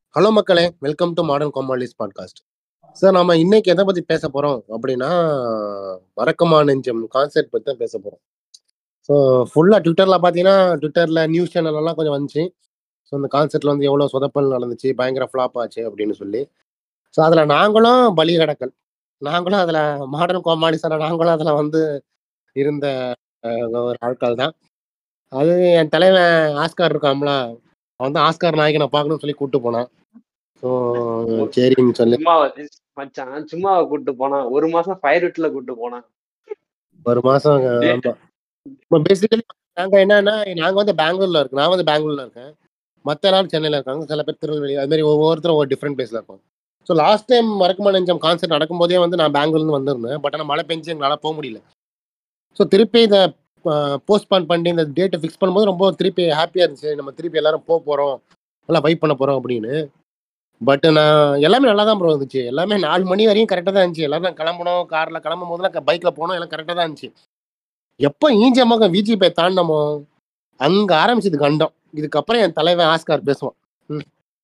Hello மக்களே! Welcome to modern comedies podcast. Sir நாம இன்னைக்கு எத பத்தி பேச போறோம் அப்படின்னா, "மறக்குமா நெஞ்சம்" கான்செர்ட் பத்தி தான் பேச போறோம். ஸோ ஃபுல்லா ட்விட்டர்ல பார்த்தீங்கன்னா, ட்விட்டர்ல நியூஸ் சேனல்லலாம் கொஞ்சம் வந்துச்சு. ஸோ இந்த கான்செர்ட்ல வந்து எவ்வளோ சொதப்பல் நடந்துச்சு, பயங்கர ஃப்ளாப் ஆச்சு அப்படின்னு சொல்லி. ஸோ அதுல நாங்களும் பலிகடக்கல். நாங்களும் அதுல மாடர்ன் காமெடிஸான நாங்களும் அதுல வந்து இருந்த ஒரு ஆட்கள் தான். அது என் தலைவன் ஆஸ்கார் இருக்கான்ல, அவன் தான் ஆஸ்கார் நாயகன பார்க்கணும்னு சொல்லி கூட்டு போனான். ஸோ ஒரு சரின்னு சொல்லி சும்மாவா மச்சான் சும்மாவா கூட்டு போனான்? 1 மாசம் ஃபயர் விட்ல கூட்டு போனான். ஒரு மாசம் டேட் ஆமா. பேசிக்கலி நாங்க என்னன்னா, நாங்க வந்து பெங்களூர்ல இருக்கோம். நான் வந்து பெங்களூர்ல இருக்கேன். மத்த எல்லாரும் சென்னையில இருக்காங்க. சில பேர் திருநெல்வேலி அது மாரி ஒவ்வொருத்தரும் ஒரு டிஃபரெண்ட் பிளேஸ்ல இருக்கோம். ஸோ லாஸ்ட் டைம் மறக்குமா நெஞ்சம் கான்செர்ட் நடக்கும்போதே வந்து நான் பெங்களூர்லருந்து வந்திருந்தேன். பட் ஆனா மழை பெஞ்சு எங்களால முடியல. ஸோ திருப்பி இத போஸ்ட்பான் பண்ணி இந்த டேட்ட ஃபிக்ஸ் பண்ணும்போது ரொம்ப திருப்பி ஹேப்பியா இருந்துச்சு. நம்ம திருப்பி எல்லாரும் போறோம். நல்லா வைப் பண்ண போறோம் அப்படின்னு. பட் நான் எல்லாமே நல்லா தான் ப்ரோ இருந்துச்சு. எல்லாமே 4 மணி வரையும் கரெக்ட்டா தான் இருந்துச்சு. எல்லாரும் கிளம்பணும். கார்ல கிளம்பும்போதெல்லாம் பைக்ல போனோம். எல்லாம் கரெக்ட்டா தான் இருந்துச்சு. எப்ப ஈஞ்சமகம் விஜிபி தாண்டுனோமோ, அங்க ஆரம்பிச்சது கண்டம். இதுக்கப்புறம் என் தலைவன் ஆஸ்கார் பேசுவான். ம்.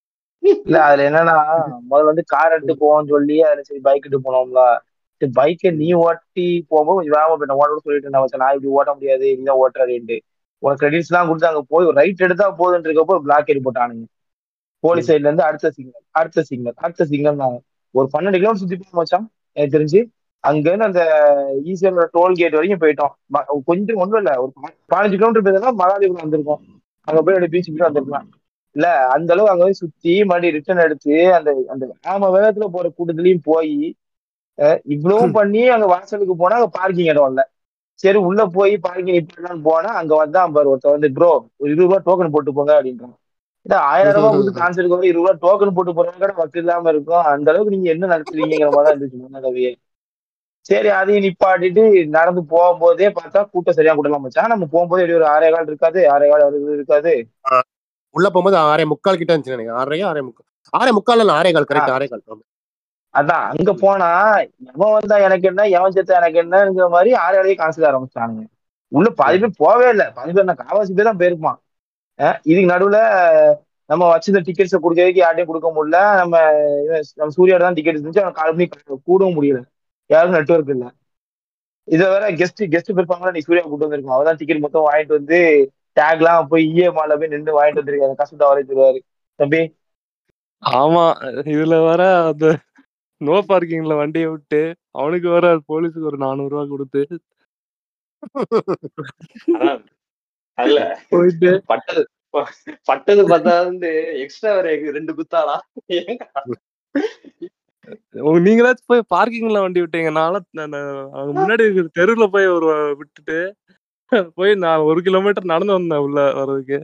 இல்ல அதுல என்னன்னா முதல்ல வந்து கார் எடுத்து ம். போவோம்னு சொல்லி அதுல சரி பைக் எடுத்து போனோம்ல. சரி பைக்கை நீ ஓட்டி போகும்போது கொஞ்சம் வேகமா போயிட்டேன். ஓட்ட சொல்லிட்டு இருந்தேன் மச்சான், நான் இப்படி ஓட்ட முடியாது, நீதான் ஓட்டுறாருன்ட்டு. உனக்கு கிரெடிட்ஸ் எல்லாம் கொடுத்து அங்க போய் ரைட் எடுத்தா போதுன்னு இருக்கப்போ பிளாக் ஏறி போட்டானுங்க. போலீஸ் ம். சைட்ல இருந்து அடுத்த சிக்னல் ஒரு 12 கிலோமீட்டர் சுத்தி போய் மச்சான். எனக்கு தெரிஞ்சு அங்க இருந்து அந்த ஈசிஆர் டோல் கேட் வரைக்கும் போயிட்டோம். கொஞ்சம் ஒன்றும் இல்ல, ஒரு 15 கிலோமீட்டர் போயிருந்தா மகாலிபுரம் வந்திருக்கோம். அங்க போய் அப்படியே பீச் போய் வந்திருக்கலாம். இல்ல அந்த அளவு அங்க போய் சுத்தி மறுபடியும் ரிட்டர்ன் எடுத்து அந்த அந்த ஆம வேகத்துல போற கூட்டத்திலயும் போய் இவ்வளவும் பண்ணி அங்க வாசலுக்கு போனா அங்க பார்க்கிங் இடம் இல்ல. சரி உள்ள போய் பார்க்கிங் நிப்பாட்டலாம்னு போனா அங்க வந்தான் பாரு ஒருத்தர் வந்து, ப்ரோ ஒரு 20 ரூபா டோக்கன் போட்டு போங்க அப்படின்றான். 1000 ரூபாய் கொடுத்து கான்செர்ட்க்கு வந்து 20 ரூபா டோக்கன் போட்டு போறவங்க கூட வக்கு இல்லாம இருக்கும். அந்த அளவுக்கு நீங்க என்ன நடத்துறீங்கிற மாதிரி தான் இருந்துச்சு முன்னாடியே. சரி அதையும் நிப்பாட்டிட்டு நடந்து போகும்போதே பார்த்தா கூட்டம் சரியா கூட்டலாம் மச்சான். நம்ம போகும்போது எப்படி ஒரு 6:15 இருக்காது, 6:15 இருக்காது. ஆ. உள்ள போகும்போது 6:45 கிட்ட இருந்துச்சு நினைக்கிறேன். 6:30 6:45 6:45 இல்ல 6:15 கரெக்ட் 6:15. அதான் அங்க போனா எவன் வந்தா எனக்கு என்ன, எவன் செத்தா எனக்கு என்னங்கிற மாதிரி 6:30 காசு ஆரம்பிச்சானுங்க. உள்ள பாதி பேர் போவே இல்லை, பாதி பேர் நான் காவாசி பேர் தான் போயிருப்பான். இதுக்கு நடுவுல நம்ம வச்சிருந்த டிக்கெட்ஸை கொடுக்கறதுக்கு யார்ட்டையும் கொடுக்க முடியல. நம்ம சூர்யா தான் டிக்கெட் இருந்துச்சு, அவன் கால் பண்ணி கூடவும் முடியல, யாரும் நெட்ஒர்க் இல்லை. இதை வேற கெஸ்ட் பெருப்பாங்களா நீ சூர்யா கூட்டு வந்திருக்கோம். அவதான் டிக்கெட் மொத்தம் வாங்கிட்டு வந்து டேக்லாம் போய் இஎம்ஆல போய் நின்று வாங்கிட்டு வந்திருக்காரு. கஷ்டத்தை வரை தருவாரு தம்பி. ஆமா, இதுல வர அந்த நோ பார்க்கிங்ல வண்டியை விட்டு அவனுக்கு வர போலீஸுக்கு ஒரு 400 ரூபாய் கொடுத்து அதான் அதுல போயிட்டு பட்டது பார்த்தா வந்து எக்ஸ்ட்ரா வேற 2 குத்தாளா? நீங்களாச்சும் போய் பார்க்கிங்ல வண்டி விட்டீங்க. அவங்க முன்னாடி இருக்கிற தெருவுல போய் ஒரு விட்டுட்டு போய் நான் 1 கிலோமீட்டர் நடந்து வந்தேன் உள்ள வர்றதுக்கு.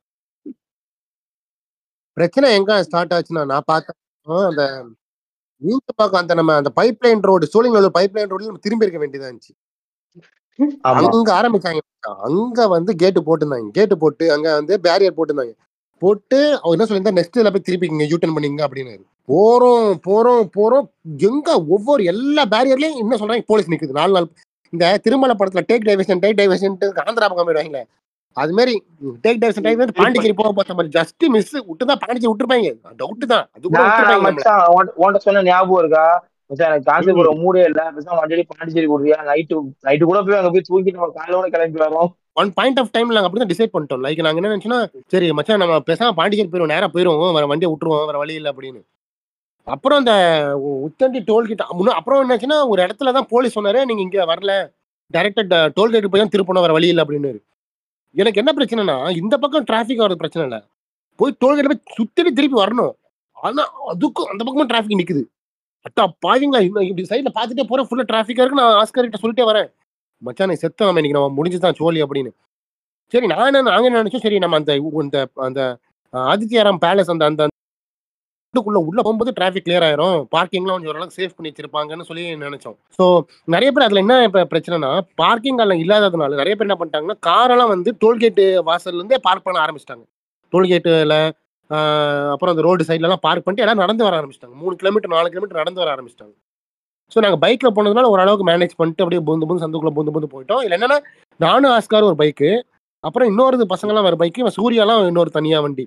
பிரச்சனை எங்க ஸ்டார்ட் ஆச்சுன்னா, நான் பார்த்தேன் அந்த பக்கம் அந்த நம்ம அந்த pipeline road Sholinganallur pipeline ரோட்ல நம்ம திரும்பி இருக்க வேண்டியதா இருந்துச்சு. அங்க ஆரம்பிச்சாங்க. அங்க வந்து கேட்டு போட்டிருந்தாங்க. கேட்டு போட்டு அங்க வந்து பேரியர் போட்டிருந்தாங்க. போட்டு அவர் என்ன சொல்லியிருந்தா நெக்ஸ்ட் இதுல போய் திருப்பிங்க யூட்டர்ன் பண்ணீங்க அப்படின்னாரு. போறோம் எங்க ஒவ்வொரு எல்லா பேரியர்லயும் என்ன சொல்றாங்க, போலீஸ் நிக்குது 4 நாள். இந்த திருமலை படத்துல டேக் டைவர்ஷன் ஆந்திரா பக்கம் போயிடுவாங்களே, அது மாதிரி டேக் டைவர்ஷன் பாண்டிச்சேரி போக பார்த்த மாதிரி ஜஸ்ட் மிஸ் விட்டுதான் பாண்டிச்சேரி விட்டுருப்பாங்க. டவுட் தான், அது கூட விட்டுருப்பாங்க நம்மள. மச்சான் உன்கிட்ட சொன்ன ஞாபகம் இருக்கா மச்சான்? எனக்கு காசு போற மூடே இல்ல, பேசாம வண்டி பாண்டிச்சேரி கொடுறியா, நைட்டு கூட போய் அங்க போய் தூக்கி நம்ம காலையோட கிளம்பி வரோம். ஒன் பாயிண்ட் ஆஃப் டைம்ல நாங்க அப்படிதான் டிசைட் பண்ணிட்டோம். லைக் நாங்க என்ன நினைச்சோம்னா, சரி மச்சான் நம்ம பேசாம பாண்டிச்சேரி போயிடுவோம், நேரா போயிடுவோம், வேற வண்டியை விட்டுருவோம், வேற வழி இல்லை அப்படின்னு. அப்புறம் அந்த உத்தண்டி டோல்கேட் அப்புறம் என்னாச்சுன்னா, ஒரு இடத்துல தான் போலீஸ் சொன்னாரு, நீங்க இங்க வரல, டைரக்டா டோல்கேட் போய் தான் திருப்பணும், வேற வழி இல்லை அப்படின்னு. எனக்கு என்ன பிரச்சனைனா, இந்த பக்கம் டிராபிக் வரது பிரச்சனை இல்லை, போய் டோல்கேட் போய் சுத்திட்டு திருப்பி வரணும். ஆனா அதுக்கும் அந்த பக்கமும் டிராபிக் நிக்குது. அட்டா பாவீங்களா, இப்படி சைட்ல பாத்துட்டே போறேன், ஃபுல்லா டிராபிக்கா இருக்கு. நான் ஆஸ்கர் கிட்ட சொல்லிட்டே வரேன், மச்சான் நீ செத்தவன் இன்னைக்கு, நம்ம முடிஞ்சுதான் சோழி அப்படின்னு. சரி நாங்க என்ன நினைச்சோம், சரி நம்ம அந்த அந்த ஆதித்யாராம் பேலஸ் அந்த அந்த உள்ள போகும்போது டிராபிக் கிளியர் ஆயிரும், பார்க்கிங்லாம் கொஞ்சம் ஓரளவுக்கு சேஃப் பண்ணி வச்சிருப்பாங்கன்னு சொல்லி நினைச்சோம். ஸோ நிறைய பேர் அதுல என்ன பிரச்சனைனா, பார்க்கிங் எல்லாம் இல்லாததுனால நிறைய பேர் என்ன பண்ணிட்டாங்கன்னா, காரெல்லாம் வந்து டோல்கேட் வாசல்ல இருந்தே பார்க் பண்ண ஆரம்பிச்சிட்டாங்க. டோல்கேட்டுல அப்புறம் அந்த ரோடு சைட்ல எல்லாம் பார்க் பண்ணிட்டு எல்லாம் நடந்து வர ஆரம்பிச்சிட்டாங்க. 3 கிலோமீட்டர் 4 கிலோமீட்டர் நடந்து வர ஆரம்பிச்சிட்டாங்க. ஸோ நாங்க பைக்ல போனதுனால ஓரளவுக்கு மேனேஜ் பண்ணிட்டு அப்படியே பூந்து சந்துக்குள்ள பூந்து போயிட்டோம். இதுல என்னன்னா, நானும் ஆஸ்கார் ஒரு பைக்கு, அப்புறம் இன்னொரு பசங்கலாம் வேற பைக்கு, சூர்யாலாம் இன்னொரு தனியா வண்டி.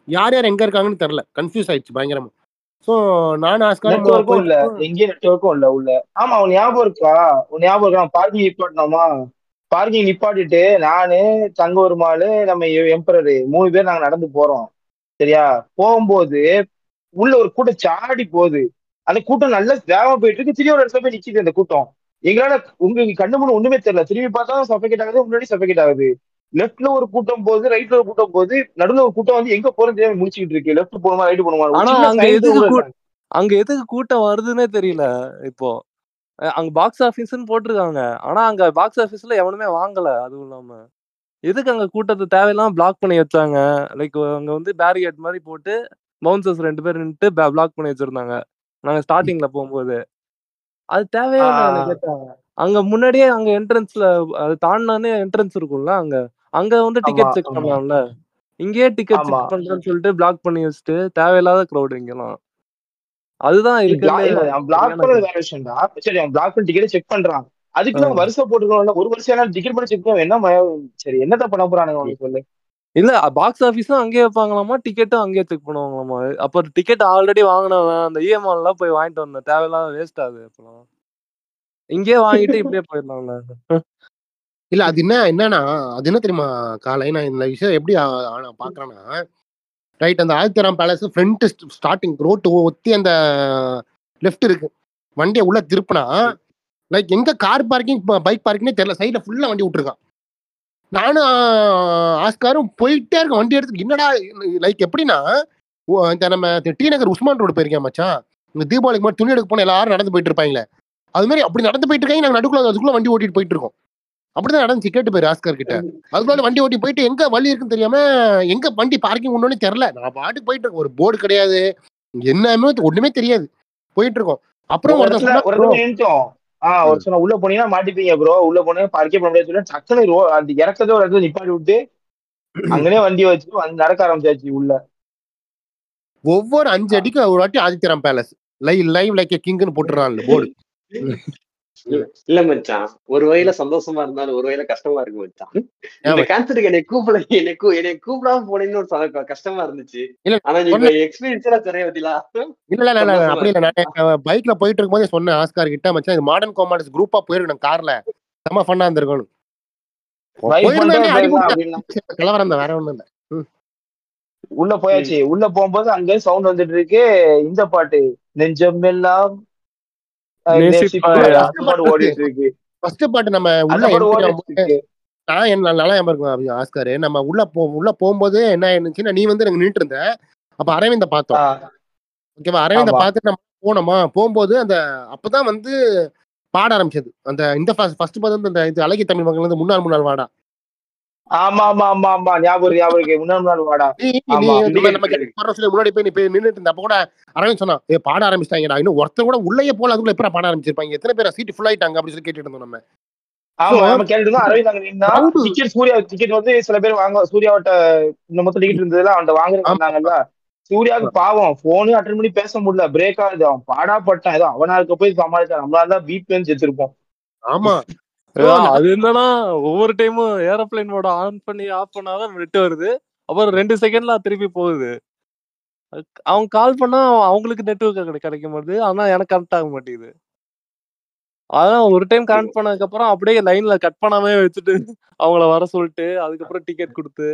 யார் யார் எங்க இருக்காங்கன்னு தெரியல, கன்ஃபியூஸ் ஆயிடுச்சு பயங்கரமா. ஸோ நானும் ஆஸ்காரும் நெட்வொர்க்கும் இல்ல, போயிட்டு எங்கேயும் நெட்வொர்க்கும் இல்ல உள்ள. ஆமா, உன் ஞாபகம் இருக்கா? உன் ஞாபகம் இருக்கா? பார்க்கிங் நிப்பாட்டினோமா? பார்க்கிங் நிப்பாட்டிட்டு நானு, தங்க ஒரு மாலு, நம்ம எம்பரரு 3 பேர் நாங்க நடந்து போறோம். சரியா? போகும்போது உள்ள ஒரு கூட்டம் சாடி போகுது. அந்த கூட்டம் நல்லா வேகமா போயிட்டு இருக்கு. திடீர்னு ஒரு இடத்துல போய் நிக்குது அந்த கூட்டம். எங்களால உங்களுக்கு கண்ணு முன்னு ஒண்ணுமே தெரியல. திரும்பி பார்த்தா சஃபகேட் ஆகுது, முன்னாடி சஃபகேட் ஆகுது. லெஃப்ட்ல ஒரு கூட்டம் போகுது, ரைட்ல ஒரு கூட்டம் போகுது. நடுவுல ஒரு கூட்டம் வந்து எங்க போறோம் தெரியாம முடிச்சுக்கிட்டு இருக்கு. லெஃப்ட் போகணுமா ரைட் போகணுமா? ஒரு ஆனா சின்ன சைன் கூட இல்ல. அங்க எதுக்கு கூட்டம் வருதுன்னே தெரியல. இப்போ அங்க பாக்ஸ் ஆபீஸ்ன்னு போட்டிருக்காங்க. ஆனா அங்க பாக்ஸ் ஆபீஸ்ல எவனுமே வாங்கல. அதுவும் இல்லாம எதுக்கு அங்க கூட்டத்தை தேவையில்லாம பிளாக் பண்ணி வச்சாங்க? லைக் அங்க வந்து பேரிகேட் மாதிரி போட்டு பவுன்சர்ஸ் 2 பேர் நின்னுட்டு பிளாக் பண்ணி வச்சிருந்தாங்க நாங்க ஸ்டார்டிங்ல போகும்போது. அது தேவையே இல்லை எனக்கு கேட்டாங்க. அங்க முன்னாடியே அங்க என்ட்ரன்ஸ்ல அது தாண்டினானே என்ட்ரன்ஸ் இருக்கும்ல அங்க. அங்க வந்து ஆமா டிக்கெட் செக் ஆமா பண்ணலாம்ல. இங்கேயே டிக்கெட் ஆமா. செக் பண்றேன்னு சொல்லிட்டு பிளாக் பண்ணி வச்சுட்டு தேவையில்லாத க்ரௌட் இங்கெல்லாம். அதுதான் இருக்கிறதுல இல்ல, அவன் பிளாக் சரியான பண்ணது வேற விஷயம்டா. சரி, அவன் பிளாக் பண்ணி டிக்கெட் செக் பண்றான். அதுக்கு நான் ஆ. வருஷம் போட்டுக்கணும்ல. ஒரு வருஷம் டிக்கெட் பண்ணி செக் பண்ண என்ன சரி, என்னத்த பண்ண போறானுங்க அவனுக்கு சொல்லு. இல்ல பாக்ஸ் ஆபீஸும் அங்கேயே வைப்பாங்களாமா, டிக்கெட்டும் அங்கேயே செக் பண்ணுவாங்களாமா. அப்ப டிக்கெட் ஆல்ரெடி வாங்கினவன் அந்த இஎம்ஐ எல்லாம் போய் வாங்கிட்டு வந்தேன். தேவையில்லாம வேஸ்ட் ஆகுது அப்பலாம். இங்கேயே வாங்கிட்டு இப்படியே போயிடலாம்ல. இல்ல அது என்னன்னா, அது என்ன தெரியுமா காலை, நான் இந்த விஷயம் எப்படி பாக்குறேன்னா, ரைட் அந்த Adityaram palace front starting road ஒத்தி அந்த லெஃப்ட் இருக்கு. வண்டியை உள்ள திருப்பினா லைக் எங்க கார் பார்க்கிங் பைக் பார்க்கிங்னே தெரியல. சைட்ல ஃபுல்லா வண்டி விட்டுருக்கான். நானும் ஆஸ்காரும் போயிட்டே இருக்கோம் வண்டி எடுத்து. என்னடா லைக் எப்படின்னா, இந்த நம்ம டி நகர் உஸ்மான் ரோடு போயிருக்கேன் மச்சான். இந்த தீபாவளிக்கு மாதிரி துணி எடுக்க போன எல்லாரும் நடந்து போயிட்டு இருப்பாங்களே, அது மாதிரி அப்படி நடந்து போயிட்டு இருக்காங்க. நாங்க நடுக்குள்ள அதுக்குள்ள வண்டி ஓட்டிட்டு போயிட்டு இருக்கோம். அப்படிதான் நடந்துச்சு. கேட்டு போயிரு ஆஸ்கர் கிட்ட. அதுக்குள்ள வண்டி ஓட்டி போயிட்டு எங்க வழி இருக்குன்னு தெரியாம எங்க வண்டி பார்க்கிங் ஒண்ணுன்னு தெரியல. நான் பாட்டுக்கு போயிட்டு இருக்கோம். ஒரு போர்டு கிடையாது, என்னமே ஒண்ணுமே தெரியாது. போயிட்டு இருக்கோம். அப்புறம் ஒரு ஒருத்தன் இடத்துல சொன்னா ஒரு இடத்துல நின்றுட்டோம். ஒரு சொன்ன உள்ள போனீங்கன்னா மாட்டிப்பீங்க ப்ரோ, உள்ள போனீங்க பார்க்கே பண்ண முடியாது சொல்லி டக்குனு அந்த இறக்கதோ ஒரு இடத்துல நிப்பாட்டி விட்டு அங்கனே வண்டியை வச்சு நடக்க ஆரம்பிச்சாச்சு உள்ள. ஒவ்வொரு 5 அடிக்கு ஒரு வாட்டி ஆதித்யராம் பேலஸ் லைவ் லைக் கிங்னு போட்டுறான் போர்டு. இல்ல மச்சான், ஒரு வகையில சந்தோஷமா இருந்தாலும் ஒரு வகையில கஷ்டமா இருக்கு மச்சான். இந்த கான்செர்ட்டுக்கு என்னை கூப்பிடாம போனேன்னு ஒரு கஷ்டமா இருந்துச்சு. ஆனா நீ இப்ப எக்ஸ்பீரியன்ஸ் எல்லாம் தெரிய பத்திலா. இல்ல அப்படி இல்ல. நான் பைக்ல போயிட்டு இருக்கும் போதே சொன்னேன் ஆஸ்கார் கிட்ட, மச்சான் இது மாடர்ன் காமெடிஸ் குரூப்பா போயிருக்கணும் கார்ல, செம்ம ஃபன்னா இருந்திருக்கும். போயிருந்தானே அடிபட்டு கலவரம் தான், வேற ஒண்ணும் இல்ல. உள்ள போயாச்சு. உள்ள போகும்போது அங்க சவுண்ட் வந்துட்டு இருக்கு. இந்த பாட்டு நெஞ்சம் எல்லாம் ஓடிட்டு இருக்கு. ஃபர்ஸ்ட் பாட்டு நம்ம உள்ள நான் நல்லா இருக்கும் ஆஸ்கார். நம்ம உள்ள போகும்போது என்ன ஆயிருந்துச்சுன்னா, நீ வந்து நாங்க நின்றுட்டு இருந்த. அப்ப அரவிந்த பார்த்தோம். ஓகேவா? அரவிந்த பார்த்துட்டு நம்ம போனோமா, போகும்போது அந்த அப்பதான் வந்து பாட ஆரம்பிச்சது. அந்த இந்த ஃபர்ஸ்ட் பார்த்து இந்த இது அழகிய தமிழ் மகன்ல இருந்து முன்னாள் வாடா. ஆமா ஆமா ஆமா ஆமா, ஞாபகம் முன்னாள் வாடா. முன்னாடி போய் நீ நின்றுட்டு இருந்த. அப்ப கூட அரவிந்த் சொன்னா, பாட ஆரம்பிச்சிட்டாங்கடா, இன்னும் ஒருத்தர் கூட உள்ளே போல, அதுக்குள்ள எப்ப பாட ஆரம்பிச்சிருப்பாங்க, எத்தனை பேர் சீட் ஃபுல் ஆயிட்டாங்க அப்படின்னு சொல்லி கேட்டுட்டு இருந்தோம் நம்ம. ஆமா நம்ம கேட்டுருந்தோம். அரவிந்த் அங்க நின்னா டிக்கெட், சூர்யா டிக்கெட் வந்து சில பேர் வாங்க, சூர்யாவோட இந்த மொத்த டிக்கெட் இருந்ததுல அவன் வாங்குறதுக்கு வந்தாங்கல்ல. சூர்யாவுக்கு பாவம் போனு அட்டன் பண்ணி பேச முடியல, பிரேக் ஆகுது. அவன் பாடாப்பட்டான். ஏதோ அவனா இருக்க போய் சமாளிச்சான். நம்மளால தான் பிபிஎன் செத்துருப்போம். ஆமா, அது என்னன்னா ஒவ்வொரு டைமும் ஏரோப்ளைன் மோட ஆன் பண்ணி ஆஃப் பண்ணாதான் நெட் வருது. அப்புறம் 2 செகண்ட்ல திருப்பி போகுது. அவங்க கால் பண்ணா அவங்களுக்கு நெட்வொர்க் கிடைக்க மாட்டேது. ஆனா எனக்கு கனெக்ட் ஆக மாட்டேங்குது. அதான் ஒரு டைம் கனெக்ட் பண்ணதுக்கு அப்புறம் அப்படியே லைன்ல கட் பண்ணாமே வச்சுட்டு அவங்கள வர சொல்லிட்டு அதுக்கப்புறம் டிக்கெட் கொடுத்து.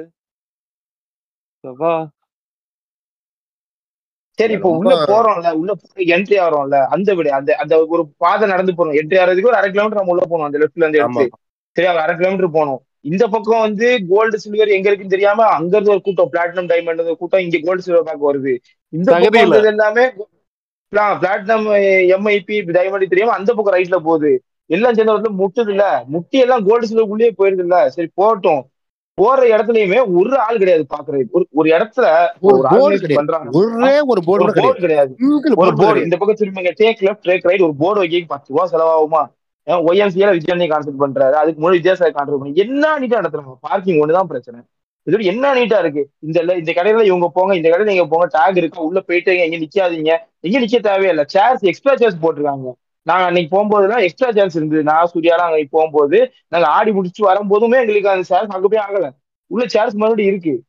சரி, இப்போ உள்ள போறோம்ல, உள்ள என்ட்ரி ஆகிறோம்ல, அந்த விட அந்த அந்த ஒரு பாதை நடந்து போறோம். என்ட்ரி ஆகிறதுக்கு ஒரு 1/2 கிலோமீட்டர் நம்ம உள்ள போகணும். அந்த லெஃப்ட்ல இருந்து எடுத்து சரி, 1/2 கிலோமீட்டர் போகணும். இந்த பக்கம் வந்து கோல்டு சில்வர் எங்க இருக்குன்னு தெரியாம அங்க இருந்து ஒரு கூட்டம், பிளாட்டினம் டைமண்ட் கூட்டம் இங்க கோல்டு சில்வர் பார்க்க வருது. இந்த பக்கம் வந்தது எல்லாமே பிளாட்டினம் எம்ஐபி டைமண்ட் தெரியாம அந்த பக்கம் ரைட்ல போகுது. எல்லாம் சேர்ந்த இடத்துல முட்டுது இல்ல, முட்டி எல்லாம் கோல்டு சில்வருக்குள்ளேயே போயிருது இல்ல. சரி போகட்டும். போற இடத்துலயுமே ஒரு ஆள் கிடையாது பாக்குறது. ஒரு இடத்துல ஒரு ஆர்கனைஸ் பண்றாங்க, ஒரு போர்டு கிடையாது. ஒரு போர்டு இந்த பக்கம் திரும்பிங்க, டேக் லெஃப்ட் டேக் ரைட், ஒரு போர்டு வைக்க 10 ரூபா செலவாகுமா? ஒய்எம்சிஏல விஜயானி கான்செப்ட் பண்றாரு, அதுக்கு முன்னாடி விஜயாசாய் கான்செப்ட் பண்ணி என்ன நீட்டா நடத்துறாங்க. பார்க்கிங் ஒண்ணுதான் பிரச்சனை. இதோட என்ன நீட்டா இருக்கு. இந்த கடையில இவங்க போங்க, இந்த கடையில நீங்க போங்க, டேக் இருக்கு, உள்ள போயிட்டு எங்க நிக்காதீங்க, எங்க நிக்க தேவையில்லை. சேர்ஸ் எக்ஸ்ட்ரா சேர்ஸ் போட்டிருக்காங்க. நாங்க அன்னைக்கு போகும்போதுலாம் எக்ஸ்ட்ரா சேர்ஸ் இருந்தது. நான் சூர்யாலாம் அன்னைக்கு போகும்போது நாங்க ஆடி முடிச்சு வரும்போதுமே எங்களுக்கு அந்த சேர்ஸ் அங்க போய் ஆகல. உள்ள சேர்ஸ் மறுபடியும் இருக்கு.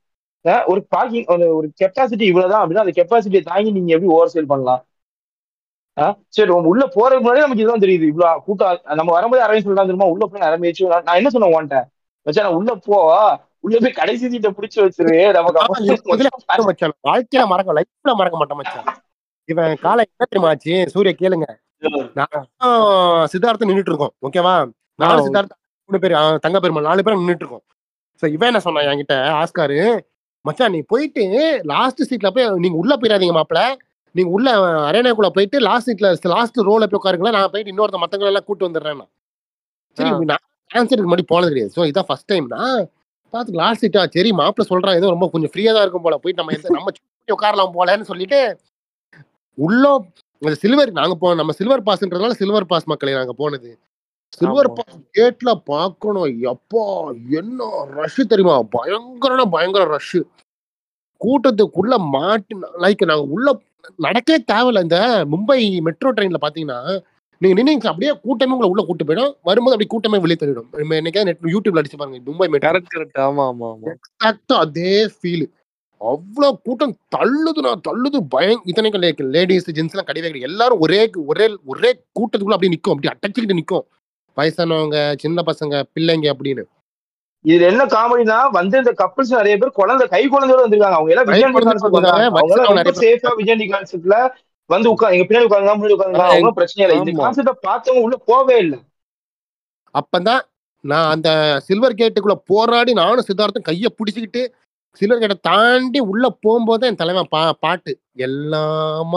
ஒரு பார்க்கிங் ஒரு கெப்பாசிட்டி இவ்வளவுதான் அப்படின்னா அந்த கெப்பாசிட்டியை தாங்கி நீங்க எப்படி ஓவர் சேல் பண்ணலாம்? சரி உள்ள போறதுக்கு முன்னாடி நமக்கு இதுதான் தெரியுது, இவ்வளவு கூட்டம். நம்ம வரும்போது அரேஞ்ச் பண்ணலாம் தெரியுமா, உள்ள போய் அரேஞ்ச். நான் என்ன சொன்னேன் உன்ட்ட வச்சா, நான் உள்ள போ, உள்ள போய் கடைசி சீட்டை பிடிச்சி வச்சிரு, நமக்கு வாழ்க்கையில மறக்க லைஃப்ல மறக்க மாட்டேன் மச்சான். இவன் காலை என்ன தெரியுமா ஆச்சு, சூரிய கேளுங்க. சித்தார்த்தம் நின்றுட்டு இருக்கோம், ஓகேவா? நாலு சித்தார்த்தம் 3 பேர், தங்க பெருமாள் 4 பேர் நின்றுட்டு இருக்கோம். இவன் என்ன சொன்னான் என்கிட்ட, ஆஸ்காரு, மச்சான் நீ போயிட்டு லாஸ்ட் சீட்ல போய் நீங்க உள்ள போயிடாதீங்க மாப்பிள்ள, நீங்க உள்ள அரேனாக்குள்ள போயிட்டு லாஸ்ட் சீட்ல லாஸ்ட் ரோல போய் உட்காருங்களா, நான் போயிட்டு இன்னொருத்த மத்தவங்க எல்லாம் கூட்டு வந்துடுறேன். சரி, நான் ஆன்சருக்கு முன்னாடி போனது கிடையாது, ஸோ இதான் ஃபர்ஸ்ட் டைம். நான் பார்த்து லாஸ்ட் சீட்டா, சரி மாப்பிள்ள சொல்றான், ஏதோ ரொம்ப கொஞ்சம் ஃப்ரீயா தான் இருக்கும் போல, போயிட்டு நம்ம உட்காரலாம் போலன்னு சொல்லிட்டு உள்ள சில்வர் நாங்க போனோம். நம்ம சில்வர் பாஸ்ன்றதுனால சில்வர் பாஸ் மக்களை நாங்க போனது. சில்வர் பாஸ் கேட்ல பாக்கணும், எப்பா என்ன ரஷ் தெரியுமா, பயங்கர ரஷ். கூட்டத்துக்குள்ள லைக் நாங்க உள்ள நடக்கவே தேவையில்ல. இந்த மும்பை மெட்ரோ ட்ரெயின்ல பாத்தீங்கன்னா நீங்க நின்னீங்க அப்படியே கூட்டமே உங்களை உள்ள கூட்டு போயிடும், வரும்போது அப்படி கூட்டமே வெளியே தள்ளிடும். என்னைக்காவது யூடியூப்ல அடிச்சு பாருங்க மும்பை மெட்ரோ. எக்ஸாக்டா அதே ஃபீல். அவ்வளவு கூட்டம் தள்ளுது இத்தனைக்கும் லேடிஸ் ஜென்ஸ் எல்லாம் கிடையவே கிடையாது. எல்லாரும் ஒரே கூட்டத்துக்குள்ள அப்படி நிக்கும், அப்படி அட்டச்சுக்கிட்டு நிக்கும், வயசானவங்க, சின்ன பசங்க, பிள்ளைங்க அப்படின்னு. இதுல என்ன காமெடினா வந்து இந்த கப்பிள்ஸ் நிறைய பேர் கை குழந்தையோட வந்திருக்காங்க. அவங்க எல்லாம் விஜயண்டி கான்செப்ட் சேஃபா விஜயண்டி கான்செப்ட்ல வந்து எங்க பின்னாடி உட்காருங்க, முன்னாடி உட்காருங்க, அவங்களும் பிரச்சனை இல்லை. இந்த கான்செப்ட பார்த்தவங்க உள்ள போவே இல்லை. அப்பதான் நான் அந்த சில்வர் கேட்டுக்குள்ள போராடி நானும் சித்தார்த்தம் கையை பிடிச்சிக்கிட்டு சில்வர் கேட்டை தாண்டி உள்ள போகும்போது என் தலைமை பாட்டு எல்லாம்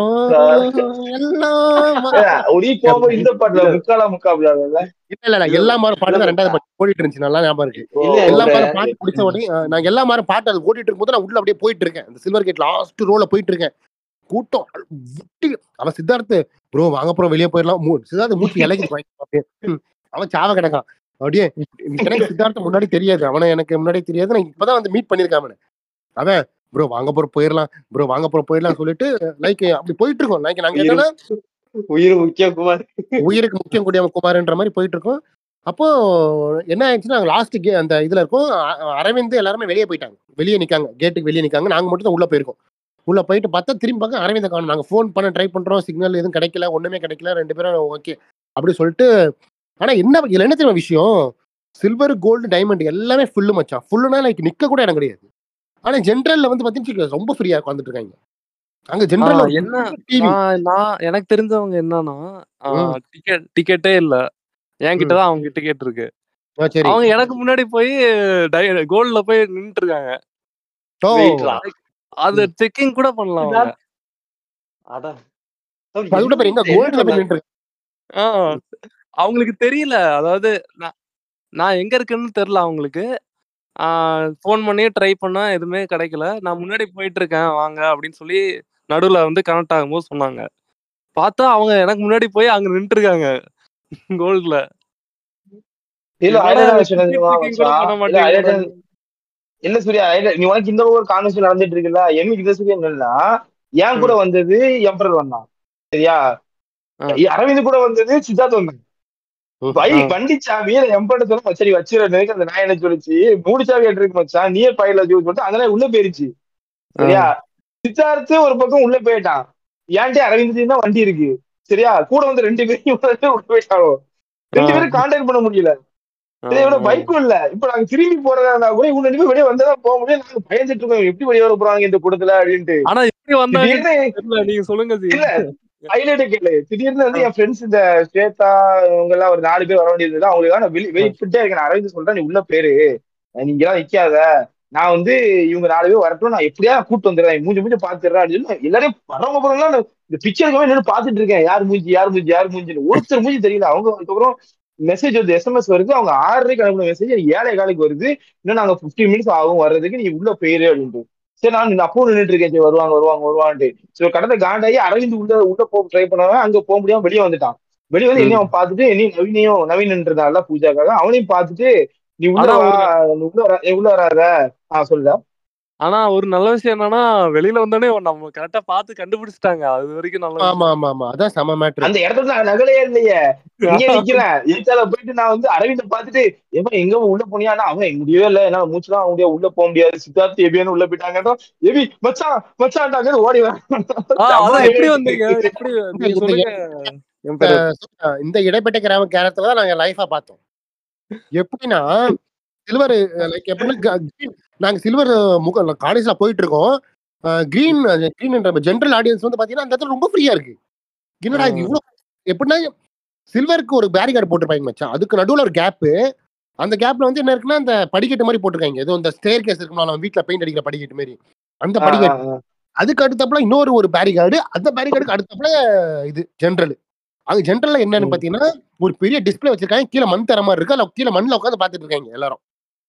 இந்த பாட்டுல இல்ல எல்லா மாறும் பாட்டு தான் 2வது பாட்டு ஓடிட்டு இருந்துச்சு, நல்லா ஞாபகம் இருக்கு. எல்லா மாறும் பாட்டு பிடிச்ச உடனே நாங்க எல்லா மாறும் பாட்டு அது ஓடிட்டு இருக்கும் போது நான் உள்ள அப்படியே போயிட்டு இருக்கேன், அந்த சில்வர் கேட் லாஸ்ட் ரோல போயிட்டு இருக்கேன். கூட்டம் விட்டு அவன் சித்தார்த்து ப்ரோ வாங்க ப்ரோ வெளியே போயிடலாம், சித்தார்த்து மூச்சு இலைக்கு அவன் சாவ கிடக்கான் அப்படியே. எனக்கு சித்தார்த்தம் முன்னாடி தெரியாது, அவனை எனக்கு முன்னாடி தெரியாது, நான் இப்பதான் வந்து மீட் பண்ணிருக்கேன் அவனை. அவன் ப்ரோ வாங்க ப்ரோ போயிடலாம், ப்ரோ வாங்க ப்ரோ போயிடலாம் சொல்லிட்டு லைக் அப்படி போயிட்டு இருக்கோம். லைக் நாங்க என்னன்னா உயிருக்கு முக்கியம் கூடிய குமார்ன்ற மாதிரி போயிட்டு இருக்கோம். அப்போ என்ன ஆயிடுச்சுன்னா லாஸ்ட் அந்த இதுல இருக்கும், அரவிந்த் எல்லாருமே வெளியே போயிட்டாங்க, வெளியே நிக்காங்க, கேட்டுக்கு வெளியே நிக்காங்க. நாங்க மட்டும் தான் உள்ள போயிருக்கோம். உள்ள போயிட்டு பார்த்தா திரும்பி பார்க்க அரவிந்த் காணும். நாங்க ஃபோன் பண்ண ட்ரை பண்றோம், சிக்னல் எதுவும் கிடைக்கல, ஒண்ணுமே கிடைக்கல. 2 பேரும் ஓகே அப்படி சொல்லிட்டு. ஆனா என்ன தெரியுமா விஷயம், சில்வர் கோல்டு டைமண்ட் எல்லாமே ஃபுல்லு மச்சான். ஃபுல்லுனா லைக் நிக்க கூட இடம் கிடையாது. ஆனா ஜென்ரல்ல வந்து பாத்தீங்கன்னா ரொம்ப ஃப்ரீயா உட்காந்துட்டு இருக்காங்க அங்க. ஜென்ரல்ல எனக்கு தெரிஞ்சவங்க என்னன்னா டிக்கெட்டே இல்ல, என்கிட்டதான் அவங்க டிக்கெட் இருக்கு. அவங்க எனக்கு முன்னாடி போய் கோல்ட்ல போய் நின்னுட்டு இருக்காங்க. அது செக்கிங் கூட பண்ணலாம். அவங்களுக்கு தெரியல, அதாவது நான் எங்க இருக்குன்னு தெரியல அவங்களுக்கு. ஃபோன் பண்ணி ட்ரை பண்ணா எதுவுமே கிடைக்கல. நான் முன்னாடி போயிட்டு இருக்கேன் வாங்க அப்படின்னு சொல்லி நடுவுல வந்து கனெக்ட் ஆகும்போது சொன்னாங்க. பார்த்தா அவங்க எனக்கு முன்னாடி போய் அங்க நின்றுட்டு இருக்காங்க கோல்ட்ல. இல்ல சூர்யா, நீ உனக்கு இந்த ஒரு கான்வர்சேஷன் நடந்துட்டு இருக்குல்ல, எனக்கு இந்த சூர்யா என்னன்னா என் கூட வந்தது எம்பரர் வந்தான், சரியா? அரவிந்த் கூட வந்தது சித்தார்த் வந்தான். வண்டி சாவியை எம்பரர் சரி வச்சிருந்ததுக்கு அந்த நான் என்ன சொல்லிச்சு, 3 சாவி எடுத்துருக்கு மச்சான், நீயே பயில சொல்லிட்டு அதெல்லாம் உள்ள போயிருச்சு, சரியா? சித்தார்த்து ஒரு பக்கம் உள்ள போயிட்டான், ஏன்டே அரவிந்த் தான் வண்டி இருக்கு, சரியா? கூட வந்து 2 பேரும் உள்ள போயிட்டாங்க. 2 பேரும் கான்டாக்ட் பண்ண முடியல, பைக்கும் இல்ல. இப்ப நாங்க திரும்பி போறதா கூட இவங்க 2 பேரும் வெளியே வந்ததான் போக முடியும். நாங்க பயந்துட்டு இருக்கோம், எப்படி வெளியே வர போறாங்க இந்த கூட்டத்துல அப்படின்ட்டு. ஆனா எப்படி வந்தாங்க நீங்க சொல்லுங்க. இல்ல ஹைலைட் கேளு, திடீர்னு வந்து என் ஃப்ரெண்ட்ஸ் இந்த ஸ்வேதா இவங்க எல்லாம் ஒரு 4 பேர் வர வேண்டியது, அவங்களுக்கு நான் வெளியிட்டே இருக்கேன். நான் அரவிந்த் சொல்றேன், நீ உள்ள பேரு, நீங்க எல்லாம் நிக்காத, நான் வந்து இவங்க 4 பேர் வரட்டும், நான் எப்படியா கூட்டு வந்துடுறேன், மூஞ்சி பாத்துடுறேன் அப்படின்னு சொல்லி எல்லாரையும் வரவங்க போறவங்க இந்த பிக்சருக்குமே நின்று பாத்துட்டு இருக்கேன், யார் மூஞ்சின்னு ஒருத்தர் மூஞ்சி தெரியல. அவங்க அதுக்கப்புறம் மெசேஜ் வருது, SMS வருது, அவங்க 6:30 அனுப்பின மெசேஜ் 7:15 வருது, இன்னும் நாங்க 15 மினிட்ஸ் ஆகும் வர்றதுக்கு, நீ உள்ள போயிரு அப்படின்ட்டு. சரி நான் அப்போ நின்றுட்டு இருக்கேன், சரி வருவான்ட்டு. சரி கடந்த காண்டாயி அரவிந்த் உள்ள போக ட்ரை பண்ணவன் அங்க போக முடியாம வெளியே வந்துட்டான். வெளியே வந்து என்னையும் அவன் பார்த்துட்டு, என்னையும் நவீன் நின்றுதான்ல பூஜாக்காக, அவனையும் பார்த்துட்டு நீ உள்ள வராத சொல்ல ஆனா ஒரு நல்ல விஷயம் என்னன்னா வெளியில வந்தோடனே நம்ம கரெக்டா பார்த்து கண்டுபிடிச்சிட்டாங்க. அது வரைக்கும் நல்ல ஆமா விஷயம். ஆமா ஆமா அதான் செம மேட்ரு. அந்த இடத்துல நான் நகலையே இல்லையே, இங்கே நிக்கிறேன். எச்சால போயிட்டு நான் வந்து அரவிந்த பார்த்துட்டு எவன் எங்க உள்ள போனியானா, அவன் முடியவே இல்லை, என்னால மூச்சுலாம் ஆக முடியாது, உள்ள போக முடியாது, சித்தார்த் எபியான்னு உள்ள போயிட்டாங்க. எவி மச்சான் மச்சான்டாங்க ஓடி வரேன். அதான் எப்படி வந்தீங்க? எப்படி நீங்க இந்த சொல்லுங்க. என் பேரு இந்த இடைப்பட்ட கிராம கேரக்டர் தான் நாங்க லைஃபா பார்த்தோம். எப்படின்னா சில்வர் லைக் எப்படின்னா நாங்க சில்வர் காலேஜ்ல போயிட்டு இருக்கோம். கிரீன் ஜென்ரல் ஆடியன்ஸ் வந்து பாத்தீங்கன்னா அந்த இடத்துல ரொம்ப ஃப்ரீயா இருக்கு. என்னடா இது இவ்வளவு எப்படின்னா சில்வருக்கு ஒரு பேரிகார்டு போட்டிருப்பாங்க மச்சான். அதுக்கு நடுவுல ஒரு கேப். அந்த கேப்ல வந்து என்ன இருக்குன்னா அந்த படிக்கட்டு மாதிரி போட்டிருக்காங்க. ஏதோ இந்த ஸ்டேர் கேஸ் இருக்குமா நம்ம வீட்டுல பெயிண்ட் அடிக்கிற படிக்கட்டு மாதிரி அந்த படிக்கட்டு. அதுக்கு அடுத்தப்பல இன்னொரு ஒரு பேரிகார்டு. அந்த பேரிகார்டுக்கு அடுத்தப்பல இது ஜென்ரல். அது ஜென்ரல்ல என்னன்னு பாத்தீங்கன்னா ஒரு பெரிய டிஸ்பிளே வச்சிருக்காங்க. கீழே மண் தர மாதிரி இருக்கு. அதுல கீழே மண்ணில் உட்காந்து பாத்துட்டு இருக்காங்க எல்லாரும்.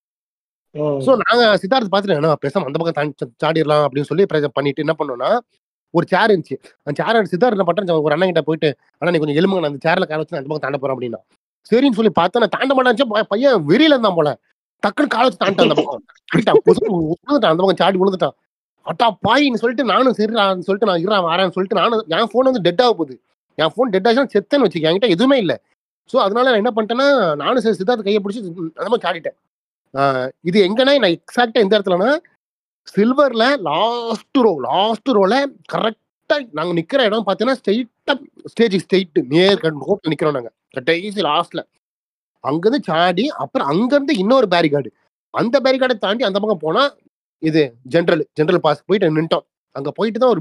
சோ நாங்க சித்தார்த்த பாத்துட்டு பேசாம அந்த பக்கம் சாடிடலாம் அப்படின்னு சொல்லி பண்ணிட்டு என்ன பண்ணோம்னா ஒரு சேர் இருந்துச்சு. அந்த சேர் சித்தார்த்த என்ன பண்றேன் ஒரு அண்ணன் கிட்ட போயிட்டு அண்ணா நீ கொஞ்சம் எலும்புங்க, அந்த சேர்ல கால வச்சு அந்த பக்கம் தாண்ட போறோம் அப்படின்னா சரின்னு சொல்லி பார்த்தா நான் தாண்ட மாட்டேன். பையன் வெறியில இருந்தான் போல. டக்குன்னு கால வச்சு தாண்டிட்டான் அந்த பக்கம். விழுந்துட்டான் அந்த பக்கம் சாடி விழுந்துட்டான். அட்டா பாயின்னு சொல்லிட்டு நானும் சரி சொல்லிட்டு நான் இருறேன் வரேன்னு சொல்லிட்டு நானும் என் போன் வந்து டெட் ஆக போகுது. என் போன் டெட் ஆச்சுன்னா செத்தேன்னு வச்சுக்க, என்கிட்ட எதுவுமே இல்லை. ஸோ அதனால நான் என்ன பண்ணிட்டேன்னா நானும் சரி சித்தார்த்த கையை பிடிச்சி அந்த மாதிரி சாடிட்டேன். இது எங்கன்னா நான் எக்ஸாக்டா எந்த இடத்துலனா சில்வர்ல லாஸ்ட் ரோல கரெக்டா நாங்க நிக்கிற இடம் பாத்தீங்கன்னா ஸ்ட்ரெயிட்டா ஸ்டேஜ் ஸ்ட்ரெயிட் நேர் ரோட்ல நிக்கிறோம் நாங்க கடைசி லாஸ்ட்ல. அங்கிருந்து சாடி அப்புறம் அங்கிருந்து இன்னொரு பேரிகார்டு. அந்த பேரிகார்டை தாண்டி அந்த பக்கம் போனா இது ஜென்ரல் பாஸ் போயிட்டு நின்ட்டோம். அங்க போயிட்டு தான் ஒரு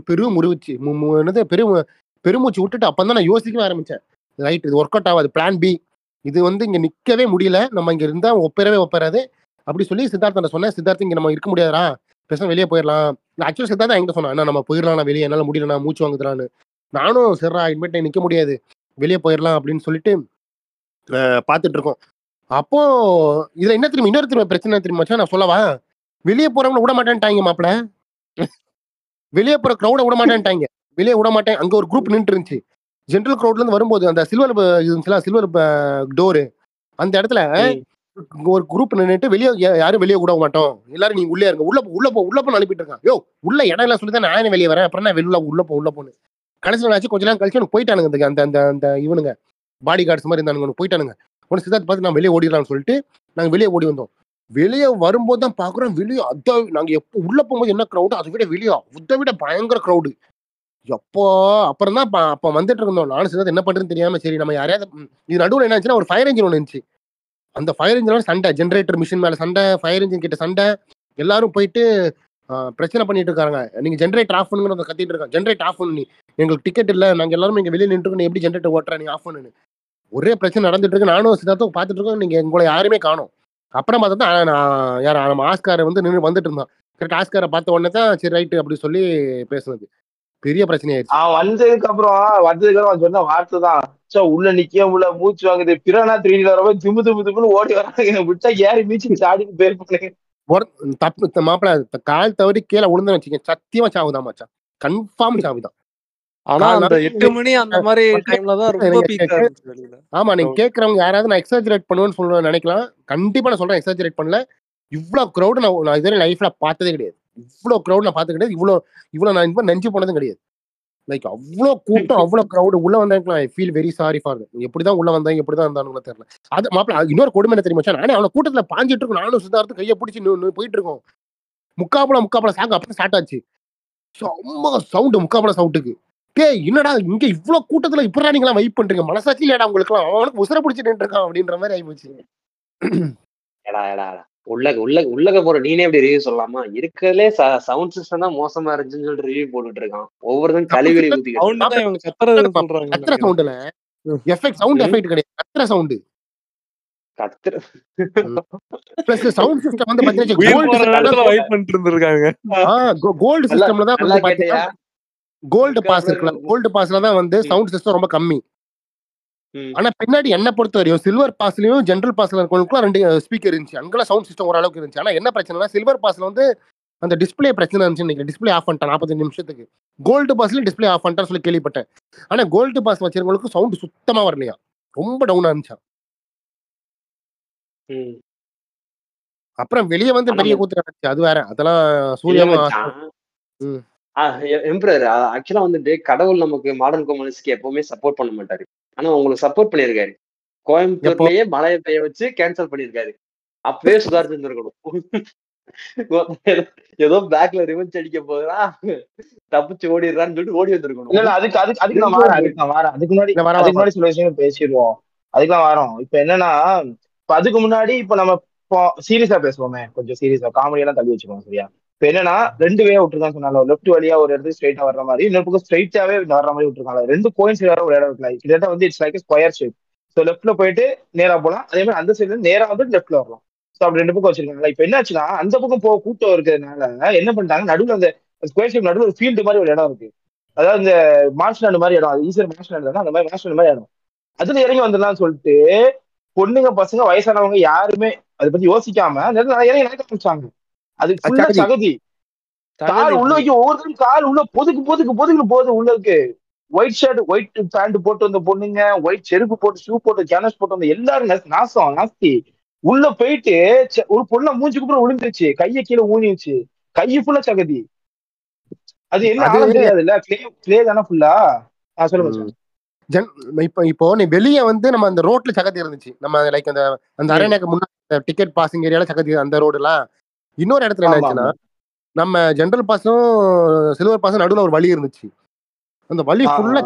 பெருமூச்சு விட்டுட்டு அப்பதான் நான் யோசிக்கவே ஆரம்பிச்சேன். ரைட் இது ஒர்க் அவுட் ஆகாது, பிளான் பி. இது வந்து இங்க நிக்கவே முடியல, நம்ம இங்க இருந்தா ஒப்பேறாது அப்படி சொல்லி சித்தார்த்த சொன்னேன். சித்தார்த்த இங்க நம்ம இருக்க முடியாதா, பேசாம வெளியே போயிடலாம். ஆக்சுவலி சித்தார்த்த என்கிட்ட சொன்னா நம்ம போயிடலாம் வெளியே, என்னால முடியல மூச்சு வாங்குறான்னு. நானும் சரிடா இனிமேட்டு நிக்க முடியாது வெளியே போயிடலாம் அப்படின்னு சொல்லிட்டு பாத்துட்டு இருக்கோம். அப்போ இதுல என்ன தெரியுமா இன்னொரு பிரச்சனை தெரியுமாச்சா நான் சொல்லவா, வெளியே போறவங்க விட மாட்டேன்ட்டாங்க மாப்பிள. வெளியே போற கிரௌட விட மாட்டேன்ட்டாங்க. வெளியே விட மாட்டேன். அங்க ஒரு குரூப் நின்று இருந்துச்சு. ஜென்ரல் கிரௌட்ல இருந்து வரும்போது அந்த சில்வர் டோரு அந்த இடத்துல ஒரு குரூப் நின்னுட்டு வெளியே யாரும் வெளியே விட மாட்டோம், எல்லாரும் நீங்க உள்ளே இருங்க, உள்ள போ அனுப்பிட்டு இருக்கான். யோ உள்ள இடம் எல்லாம் சொல்லிதான் நான் வெளியே வரேன், அப்புறம் நான் உள்ள போன்னு. கடைசியில் ஆச்சு கொஞ்ச நேரம் கழிச்சு எனக்கு போயிட்டானுங்க அந்த இவனுங்க பாடி கார்ட்ஸ் மாதிரி இருந்தானுங்க போயிட்டானுங்க. உடனே சித்தார்த்த பார்த்து நான் வெளியே ஓடிடலாம்னு சொல்லிட்டு நாங்க வெளியே ஓடி வந்தோம். வெளியே வரும்போது தான் பாக்குறோம் வெளியே நாங்க எப்போ உள்ள போகும்போது என்ன கிரௌடு, அதை விட வெளியே அதை விட பயங்கர கிரௌடு. எப்போ அப்புறம் தான் அப்ப வந்துட்டு இருந்தோம். நானும் சித்தார்த்த என்ன பண்றதுன்னு தெரியாம சரி நம்ம யாரையாவது இது நடுவில் என்ன ஆச்சுன்னா ஒரு ஃபயர் இன்ஜின் ஒன்று இருந்துச்சு. அந்த ஃபயர் இன்ஜினோட சண்டை, ஜென்ரேட்டர் மிஷின் மேல சண்டை, ஃபயர் இன்ஜின் கிட்ட சண்டை, எல்லாரும் போயிட்டு பிரச்சனை பண்ணிட்டு இருக்காங்க. நீங்க ஜென்ரேட்டர் ஆஃப் பண்ணுங்க கத்திட்டு இருக்காங்க. ஜென்ரேட்டர் ஆஃப் பண்ணி எங்களுக்கு டிக்கெட் இல்ல, நாங்க எல்லாரும் இங்க வெளியே நின்று இருக்கோம், எப்படி ஜென்ரேட்டர் ஓட்டுறா நீங்க ஆஃப் பண்ணுன்னு ஒரே பிரச்சனை நடந்துட்டு இருக்கு. நானும் சித்தார்த்தும் பார்த்துட்டு இருக்கோம். நீங்க உங்களை யாருமே காணோம். அப்புறம் பார்த்தா நான் யார் நம்ம ஆஸ்காரை வந்து நின்று வந்துட்டு இருந்தான். கரெக்ட் ஆஸ்காரை பார்த்த உடனே தான் சரி ரைட்டு அப்படி சொல்லி பேசுனது பெரிய பிரச்சனை ஆயிடுச்சு. வந்ததுக்கு அப்புறம் சொன்ன வார்த்தை தான் உள்ள நிக்க உள்ள மூச்சு வாங்குது, பிறனா 3D வரப்ப தும்புன்னு ஓடி வராங்க, விட்டா ஏறி மீச்சு சாடிக்கு பேர் பண்ணுங்க. தப்பு மாப்பிள்ள கால் தவறி கீழே விழுந்து வச்சுக்க சத்தியமா சாவுதான் மச்சான், கன்ஃபார்ம் சாவுதான். ஆனா அந்த 8 மணி அந்த மாதிரி டைம்ல தான் ரொம்ப பீக்கா இருந்துச்சு வெளியில. ஆமா நீங்க கேக்குறவங்க யாராவது நான் எக்ஸாஜரேட் பண்ணுவேன்னு சொல்ல நினைக்கலாம். கண்டிப்பா நான் சொல்றேன் எக்ஸாஜரேட் பண்ணல. இவ்வளவு கிரௌட் நான் இதுவரை லைஃப்ல பார்த்ததே கிடையாது. இவ்வளவு கிரௌட் நான் பார்த்தது கிடையாது. இவ்வளவு நான் இந்த நெஞ்சு போனதும் கிடையாது. லைக் அவ்வளோ கூட்டம் அவ்வளோ கிரௌடு உள்ள வந்தாங்க. I feel very sorry for that. எப்படிதான் உள்ள வந்தாங்க எப்படிதான் இருந்தானுங்களோ தெரியல. அது மாப்பிள்ள இன்னொரு கொடுமை என்ன தெரியுமா, நானே அவன கூட்டத்துல பாஞ்சிட்டு இருக்கோம். நானும் சித்தார்த்து கையை பிடிச்சி போயிட்டு இருக்கோம். முக்காப்பழ சாங் அப்பதான் ஸ்டார்ட் ஆச்சு. செம்ம சவுண்டு முக்காப்பழ சவுண்டுக்கு. என்னடா இங்க இவ்வளவு கூட்டத்துல இப்படா நீங்களா வைப் பண்றீங்க, மனசாட்சி இல்லடா உங்களுக்கு எல்லாம், அவனுக்கு உசுர பிடிச்சிட்டு இருக்கான் அப்படின்ற மாதிரி ஆயிப்போச்சு. உள்ளக போற நீனே எப்படி ரிவ்யூ சொல்லலாமா? இருக்கிறதுலே சவுண்ட் சிஸ்டம் தான் மோசமா இருந்துச்சுன்னு சொல்லிட்டு ரிவ்யூ போட்டுட்டு இருக்கான். ஒவ்வொருத்தரும் கழுவி கத்துற சவுண்ட்ல எஃபெக்ட் சவுண்ட் எஃபெக்ட் கிடையாது, கத்துற சவுண்டு. பிளஸ் சவுண்ட் சிஸ்டம் வந்து பாத்தீங்கன்னா கோல்டு சிஸ்டம்ல தான் வந்து பாத்தீங்கன்னா கோல்டு பாஸ் இருக்குல்ல, கோல்டு பாஸ்ல தான் வந்து சவுண்ட் சிஸ்டம் ரொம்ப கம்மி. ஆனா பின்னாடி என்ன பொறுத்த வரையும் சில்வர் பாஸ்லயும் ஜென்ரல் பாஸ்ல இருக்கவங்களுக்குலாம் 2 ஸ்பீக்கர் இருந்துச்சு. அங்கெல்லாம் சவுண்ட் சிஸ்டம் ஓரளவுக்கு இருந்துச்சு. ஆனா என்ன பிரச்சனைனா சில்வர் பாஸ்ல வந்து அந்த டிஸ்பிளே பிரச்சனை இருந்துச்சு. டிஸ்பிளே ஆஃப் பண்ணிட்டான் 45 நிமிஷத்துக்கு. கோல்டு பாஸ்ல டிஸ்பிளே ஆஃப் பண்ணிட்டான்னு சொல்லி கேள்விப்பட்டேன். ஆனா கோல்டு பாஸ் வச்சிருக்கவங்களுக்கு சவுண்ட் சுத்தமா வரலையா, ரொம்ப டவுனா இருந்துச்சா. அப்புறம் வெளியே வந்து ஆனா பெரிய கூத்து நடந்துச்சு, அது வேற. அதெல்லாம் இல்ல சூர்யாவும் மச்சான், ம். எம்பரர் ஆக்சுவலா வந்துட்டு கடவுள் நமக்கு மாடர்ன் கம்யூனிஸ்ட்க்கு எப்பவுமே சப்போர்ட் பண்ண மாட்டாரு. ஆனா உங்களுக்கு சப்போர்ட் பண்ணியிருக்காரு. எப்போ கோயம்புத்தூர்லயே மழையை பெய்ய வச்சு கேன்சல் பண்ணியிருக்காரு. அப்பவே சுதாரிச்சிருந்திருக்கணும். ஏதோ பேக்ல ரிவெஞ்ச் அடிக்க போதுனா தப்பிச்சு ஓடிடுறான்னு சொல்லிட்டு ஓடி இல்ல வந்திருக்கணும். இல்ல அதுக்கு அதுக்கு அதுக்கு நான் வாரேன் அதுக்கு முன்னாடி இல்ல வர அதுக்கு முன்னாடி சில விஷயங்கள் பேசிடுவோம். அதுக்கெல்லாம் வரோம். இப்ப என்னன்னா, இப்ப அதுக்கு முன்னாடி இப்ப நம்ம இப்போ சீரியஸா பேசுவோமே, கொஞ்சம் சீரியஸா காமெடி எல்லாம் தள்ளி வச்சுக்கோங்க சரியா. இப்ப என்னன்னா 2 வே விட்டுருக்கான்னு சொன்னால, லெஃப்ட் வழியா ஒரு இடத்துக்கு ஸ்ட்ரைட்டா வர்ற மாதிரி, இன்னொரு பக்கம் ஸ்ட்ரைட்டாவே வர்ற மாதிரி விட்டுருக்காங்க. 2 கோயின்ஸ் வேற ஒரு இடம் இருக்குல்ல, கிட்டத்தட்ட வந்து it's like square shape. So லெஃப்ட்ல போயிட்டு நேரா போலாம், அதே மாதிரி அந்த சைடுல நேரா வந்து லெஃப்ட்ல வரலாம். ஸோ அப்படி 2 பக்கம் வச்சிருக்காங்க. இப்ப என்னாச்சுன்னா அந்த பக்கம் போக கூட்டம் இருக்கிறதுனால என்ன பண்ணிட்டாங்க, நடுவில் அந்த ஸ்கொயர் ஷேப் நடுவில் ஒரு ஃபீல்டு மாதிரி ஒரு இடம் இருக்கு. அதாவது இந்த மார்ஷ்லாண்டு மாதிரி இடம், அது ஈஸியா மார்ஷ்லாண்டு தான், அந்த மாதிரி மார்ஷ்லாண்டு மாதிரி இடம். அதுல இறங்கி வந்துடலாம்னு சொல்லிட்டு பொண்ணுங்க பசங்க வயசானவங்க யாருமே அதை பத்தி யோசிக்காம அந்த இடத்துல இறங்கி நடக்க ஆரம்பிச்சாங்க. அது ஃபுல்லா சகதி. கால் உள்ள வைக்க ஒவ்வொருத்தரும் கால் உள்ள பொதுக்கு போகுது உள்ள இருக்கு. ஒயிட் ஷர்ட் ஒயிட் பேண்ட் போட்டு வந்த பொண்ணுங்க, ஒயிட் செருப்பு போட்டு ஷூ போட்டு கேனஸ் போட்டு வந்த எல்லாரும் நாசம் நாஸ்தி. உள்ள போயிட்டு ஒரு பொண்ணை மூஞ்சி கூட விழுந்துருச்சு, கையை கீழே ஊனிச்சு, கையை ஃபுல்லா சகதி. அது என்ன ஆழம் தெரியாது இல்ல, கிளே தானே ஃபுல்லா. சொல்லுங்க. இப்போ நீ வெளியே வந்து நம்ம அந்த ரோட்ல சகதி இருந்துச்சு, நம்ம லைக் அந்த அரேனாக்கு முன்னாடி டிக்கெட் பாசிங் ஏரியால சகதி, அந்த ரோடு எல்லாம். இன்னொரு இடத்துல என்ன ஆச்சுன்னா, நம்ம ஜெனரல் பாஸும் சில்வர் பாஸும் நடுவில் ஒரு வழி இருந்துச்சு, அந்த வழி ஃபுல்லா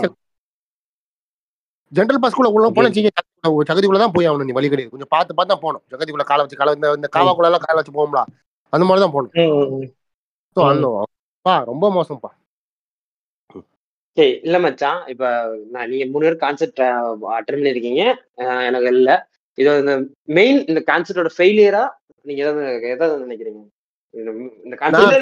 ஜெனரல் பாஸ்குள்ள உள்ள போன சகதிக்குள்ளதான் போய் ஆகணும், நீ வழி கிடையாது, கொஞ்சம் பார்த்து பார்த்து தான் போகணும். சகதிக்குள்ள காலை வச்சு இந்த காவாக்குள்ள எல்லாம் காலை வச்சு போகும்ல, அந்த மாதிரிதான் போகணும். ரொம்ப மோசம்ப்பா. சரி இல்ல மச்சான், இப்ப நீங்க 3 பேர் கான்செப்ட் அட்டெண்ட் பண்ணிருக்கீங்க, எனக்கு இல்ல. இது இந்த மெயின் இந்த கான்செப்டோட ஃபெயிலியரா நீங்க எதாவது நினைக்கிறீங்க? இந்த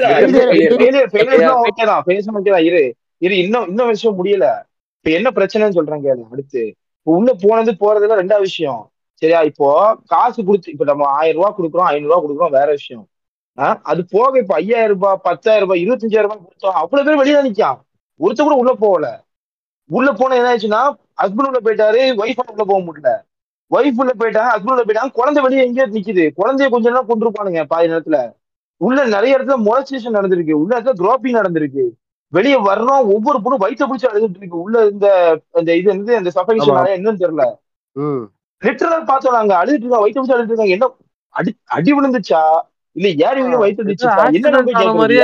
இன்னும் விஷயம் முடியல. இப்ப என்ன பிரச்சனைன்னு சொல்றேன் கேளு. அடுத்து உள்ள போறதுல 2வது விஷயம் சரியா. இப்போ காசு கொடுத்து இப்ப நம்ம 1000 ரூபாய் கொடுக்குறோம், 500 ரூபாய் கொடுக்குறோம், வேற விஷயம். அது போக இப்ப 5000 ரூபாய், 10,000 ரூபாய், 25,000 ரூபாய் கொடுத்தோம், அவ்வளவு பேர் வெளியே நிக்கான், ஒருத்த கூட உள்ள போகல. உள்ள போன என்ன ஆச்சுன்னா, ஹஸ்பண்ட் உள்ள போயிட்டாரு, ஒய்ஃப் உள்ள போக முடியல. ஒய்ஃப் உள்ள போயிட்டாங்க, ஹஸ்பண்ட் உள்ள போயிட்டாங்க, குழந்தை வெளியே எங்கேயோ நிக்குது. குழந்தைய கொஞ்ச நேரம் கொண்டிருப்பானுங்க பாதி நேரத்துல. உள்ள நிறைய இடத்துல மொலஸ்டேஷன் நடந்திருக்கு, உள்ள இடத்துல ட்ராப்பிங் நடந்திருக்கு. வெளியே வர்றோம், ஒவ்வொரு பொண்ணும் வயிற்ற பிடிச்சி அழுதுட்டு இருக்கு. உள்ள இந்த இது வந்து இந்த சஃபரிஷன் என்னன்னு தெரியல. லிட்டரலா பார்த்தோம், நாங்க அழுதுட்டு இருக்கோம், வயிற்ற பிடிச்சி அழுதுட்டு இருக்காங்க. என்ன அடி விழுந்துச்சா இல்ல ஏறி வயிற்று அடிச்சுச்சா, என்ன போய்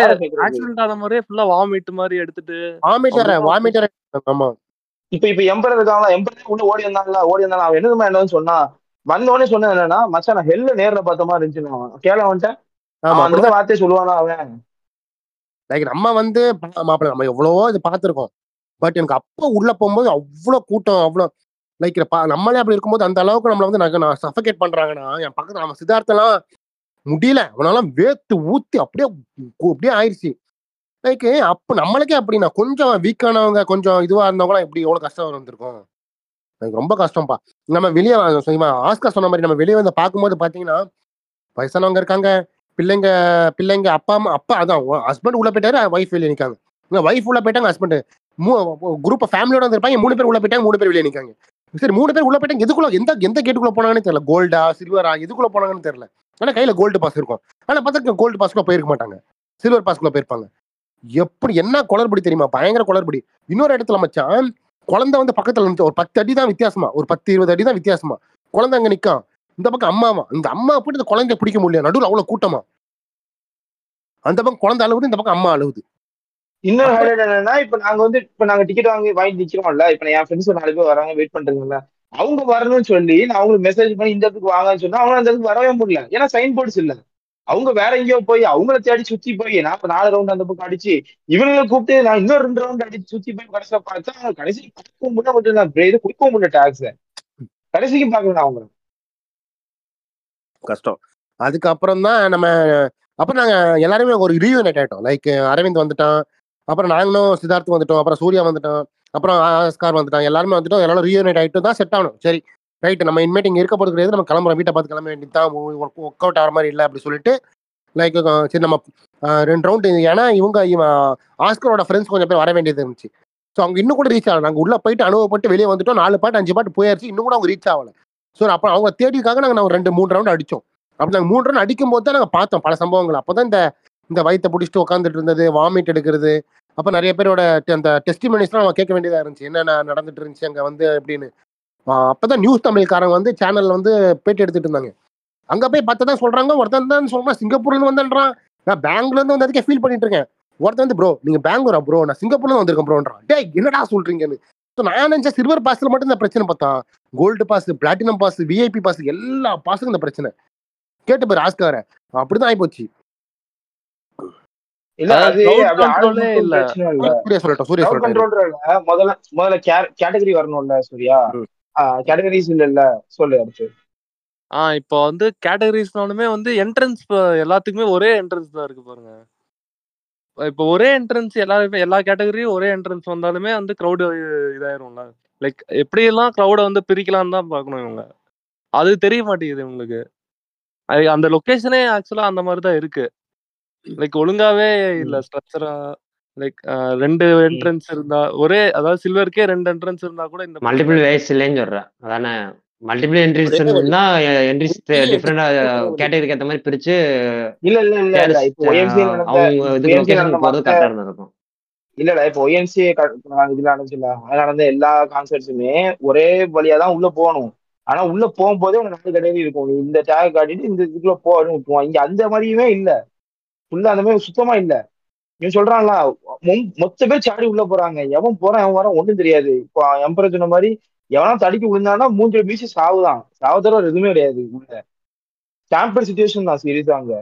கேட்கறது. இப்ப எம்பரர் இருக்காங்களா, எம்பரர் உள்ள ஓடி வந்தாங்களா அவன் என்ன சொன்னா, வந்தோடனே சொன்ன என்னன்னா, மச்சான் நான் ஹெல்ல நேர்ல பார்த்த மாதிரி இருந்துச்சு. கேள வந்துட்டேன் அந்த வார்த்தையை சொல்லுவானா அவன். லைக் நம்ம வந்து மாப்பிள்ள நம்ம எவ்வளவோ இது பார்த்திருக்கோம், பட் எனக்கு அப்ப உள்ள போகும்போது அவ்வளவு கூட்டம், அவ்வளவு லைக் நம்மளே அப்படி இருக்கும்போது அந்த அளவுக்கு நம்மள வந்து சஃபகேட் பண்றாங்கன்னா, என் பக்கத்துல நம்ம சித்தார்த்தெல்லாம் முடியல, அவனாலாம் வேத்து ஊத்தி அப்படியே ஆயிடுச்சு. லைக் அப்ப நம்மளுக்கே அப்படின்னா கொஞ்சம் வீக்கானவங்க, கொஞ்சம் இதுவா இருந்தவங்களாம் எப்படி எவ்வளவு கஷ்டம் வந்திருக்கும். எனக்கு ரொம்ப கஷ்டம்ப்பா. நம்ம வெளியே ஆஸ்கர் சொன்ன மாதிரி நம்ம வெளியே வந்து பார்க்கும்போது பாத்தீங்கன்னா, வயசானவங்க இருக்காங்க, பிள்ளைங்க, அப்பா அதான் ஹஸ்பண்ட் உள்ள போயிட்டாரு, ஒய்ஃப் வெளியே நிக்காங்க, ஒய்ஃப் உள்ள போயிட்டாங்க, ஹஸ்பண்ட் குரூப் ஃபேமிலியோட இருப்பாங்க, 3 பேர் உள்ள போயிட்டாங்க, 3 பேர் வெளியே நிக்காங்க. சரி 3 பேர் உள்ள போயிட்டாங்க, எதுக்குள்ள எந்த கேட்டுக்குள்ள போனாங்கன்னு தெரியல, கோல்டா சில்வரா எதுக்குள்ள போனாங்கன்னு தெரியல. ஆனா கையில கோல்டு பாஸ் இருக்கும், ஆனா பார்த்தா கோல்டு பாஸ்க்குள்ள போயிருக்க மாட்டாங்க, சில்வர் பாஸ்க்குள்ள போயிருப்பாங்க. எப்படி என்ன குளறுபடி தெரியுமா, பயங்கர குளறுபடி. இன்னொரு இடத்துல மச்சான், குழந்தை வந்து பக்கத்துல இருந்துச்சு, ஒரு 10 அடி தான் வித்தியாசமா, ஒரு 10-20 அடி தான் வித்தியாசமா, குழந்தை அங்க நிக்கான், இந்த பக்கம் அம்மாவா, இந்த அம்மா போட்டு இந்த குழந்தைய பிடிக்க முடியல, நடுவில் அவ்வளவு கூட்டமா, அந்த பக்கம் குழந்தை அழுவுது, இந்த பக்கம் அம்மா அழுவுது. இன்னொரு ஹைலைட் என்னன்னா, இப்ப நாங்க டிக்கெட் வாங்கி நிக்கிறோம்ல, இப்ப என் ஃப்ரெண்ட்ஸ் 4 பேர் வராங்க, வெயிட் பண்றீங்கல்ல, அவங்க வரணும்னு சொல்லி நான் அவங்களுக்கு மெசேஜ் பண்ணி இந்த இடத்துக்கு வாங்கன்னு சொன்னா அவங்க அந்த இடத்துக்கு வரவே முடியல. ஏன்னா சைன் போர்ட்ஸ் இல்ல. அவங்க வேற எங்கேயோ போய் அவங்கள தேடி சுத்தி போய் நான் இப்ப 4 ரவுண்ட் அந்த பக்கம் அடிச்சு இவங்களை கூப்பிட்டு நான் இன்னொரு 2 ரவுண்ட் அடிச்சு சுத்தி போய் கடைசியா பார்த்தா கடைசி இது கொடுக்கவும் முடியல டாக்ஸ், கடைசிக்கு பாக்கலாம் அவங்க கஷ்டம். அதுக்கப்புறம் தான் நம்ம அப்புறம் நாங்க எல்லாருமே ஒரு ரீயூனைட் ஆயிட்டோம். லைக் அரவிந்த் வந்துட்டான், அப்புறம் நாங்களும் சித்தார்த் வந்துட்டோம், அப்புறம் சூர்யா வந்துட்டோம், அப்புறம் ஆஸ்கார் வந்துட்டான், எல்லாருமே வந்துட்டோம், எல்லாரும் ரீயூனைட் ஆயிட்டு தான் செட் ஆகணும். சரி ரைட், நம்ம இனிமேட் இங்க இருக்க போறது கிடையாது, நம்ம கிளம்புறோம், வீட்டை பார்த்து கிளம்ப வேண்டியதான், ஒர்க் அவுட் ஆகிற மாதிரி இல்லை அப்படி சொல்லிட்டு லைக் சரி நம்ம 2 ரவுண்ட். ஏன்னா இவன் ஆஸ்கரோட ஃப்ரெண்ட்ஸ் கொஞ்சம் பேர் வர வேண்டியது இருந்துச்சு. ஸோ அவங்க இன்னும் கூட ரீச் ஆகல, நாங்கள் உள்ள போயிட்டு அனுபவப்பட்டு வெளியே வந்துட்டோம், 4 பாட்டு 5 பாட்டு போயாச்சு, இன்னும் கூட அவங்க ரீச் ஆகல. ஸோ அப்போ அவங்க தேடிக்காக நாங்கள் 2-3 ரவுண்ட் அடித்தோம். அப்படி நாங்க 3 ரன் அடிக்கும் போது தான் நாங்க பார்த்தோம் பல சம்பவங்கள். அப்பதான் இந்த வயித்தை பிடிச்சிட்டு உட்காந்துட்டு இருந்தது, வாமிட் எடுக்கிறது. அப்ப நிறைய பேரோட அந்த டெஸ்டிமனிஸ்லாம் நம்ம கேட்க வேண்டியதா இருந்துச்சு, என்னென்ன நடந்துட்டு இருந்துச்சு அங்க வந்து அப்படின்னு. அப்பதான் நியூஸ் தமிழ்காரங்க வந்து சேனல்ல வந்து பேட்டி எடுத்துட்டு இருந்தாங்க. அங்க போய் பார்த்ததான் சொல்றாங்க, ஒருத்தன் தான் சொல்றான் சிங்கப்பூர்ல இருந்து வந்தேன்றான். நான் பெங்களூர்ல இருந்து வந்ததுக்கே ஃபீல் பண்ணிட்டு இருக்கேன். ஒருத்தன் வந்து ப்ரோ நீங்க பெங்களூரா ப்ரோ, நான் சிங்கப்பூர்ல இருந்து வந்திருக்கேன் ப்ரோன்றான். டேய் என்னடா சொல்றீங்கன்னு. நான் நினைச்சேன் சில்வர் பாஸ்ல மட்டும் இந்த பிரச்சனை, பார்த்தா gold pass, platinum pass, VIP pass எல்லா பாஸுக்கும் இந்த பிரச்சனை. கேட்டு பாரு ஆஸ்கார, அப்படிதான் ஆயிப்போச்சு. இல்ல அது இல்ல சூர்யா சொல்லட்டும், சூர்யா சொல்லட்டும். முதல்ல கேட்டகரி வரணும்ல சூர்யா. கேட்டகரிஸ் இல்ல சொல்லு அடுத்து. இப்போ வந்து கேட்டகரிஸ்னாலுமே வந்து என்ட்ரன்ஸ் எல்லாத்துக்குமே ஒரே என்ட்ரன்ஸ் தான் இருக்கு பாருங்க. இப்போ ஒரே என்ட்ரன்ஸ் எல்லா கேட்டகரியும் ஒரே என்ட்ரன்ஸ் வந்தாலுமே வந்து க்ரௌடு இதாயிரும்ல. லைக் எப்படியெல்லாம் க்ரௌடை வந்து பிரிக்கலாம்னு தான் பார்க்கணும் இவங்க. அது தெரிய மாட்டேங்குது உங்களுக்கு. அந்த லொகேஷனே ஆக்சுவலா அந்த மாதிரி தான் இருக்கு. லைக் ஒழுங்காவே இல்ல ஸ்ட்ரக்சரா. லைக் 2 என்ட்ரன்ஸ் இருந்தா ஒரே, அதாவது சில்வருக்கே 2 என்ட்ரன்ஸ் இருந்தா கூட இந்த மல்டிபிள் வேஸ் இல்லைன்னு சொல்றேன். அதானே மல்டிபிள் என்ட்ரிஸ் இருந்தா என்ட்ரிஸ் டிஃபரெண்டா கேட்டகரிக்கு ஏத்த மாதிரி பிரிச்சு இல்ல இப்போ அவங்க இதுக்கு லொகேஷன் போறது கரெக்டா இருந்திருக்கும். இல்லடா இப்போ OMCA இதுல நடந்துச்சுல, அது நடந்த எல்லா கான்சர்ட்ஸுமே ஒரே வழியா தான் உள்ள போகணும். ஆனா உள்ள போகும்போதே உனக்கு 4 கேட்டகரி இருக்கும். நீ இந்த டேக் காட்டிட்டு இந்த இதுக்குள்ள போன்னு விட்டுருவான். இங்க அந்த மாதிரியுமே இல்ல, ஃபுல்லா அந்த மாதிரி சுத்தமா இல்ல. நீ சொல்றான்ல மொத்த பேர் சாடி உள்ள போறாங்க, எவன் போறான் எவன் வரான் ஒண்ணும் தெரியாது. இப்போ எம்பரர் சொன்ன மாதிரி எவனா தடிக்கி விழுந்தானா மூஞ்சில மீசி சாவுதான், சாவதோட எதுவுமே கிடையாது. உள்ள சாம்பிள் சிச்சுவேஷன் தான் சீரியஸா அங்க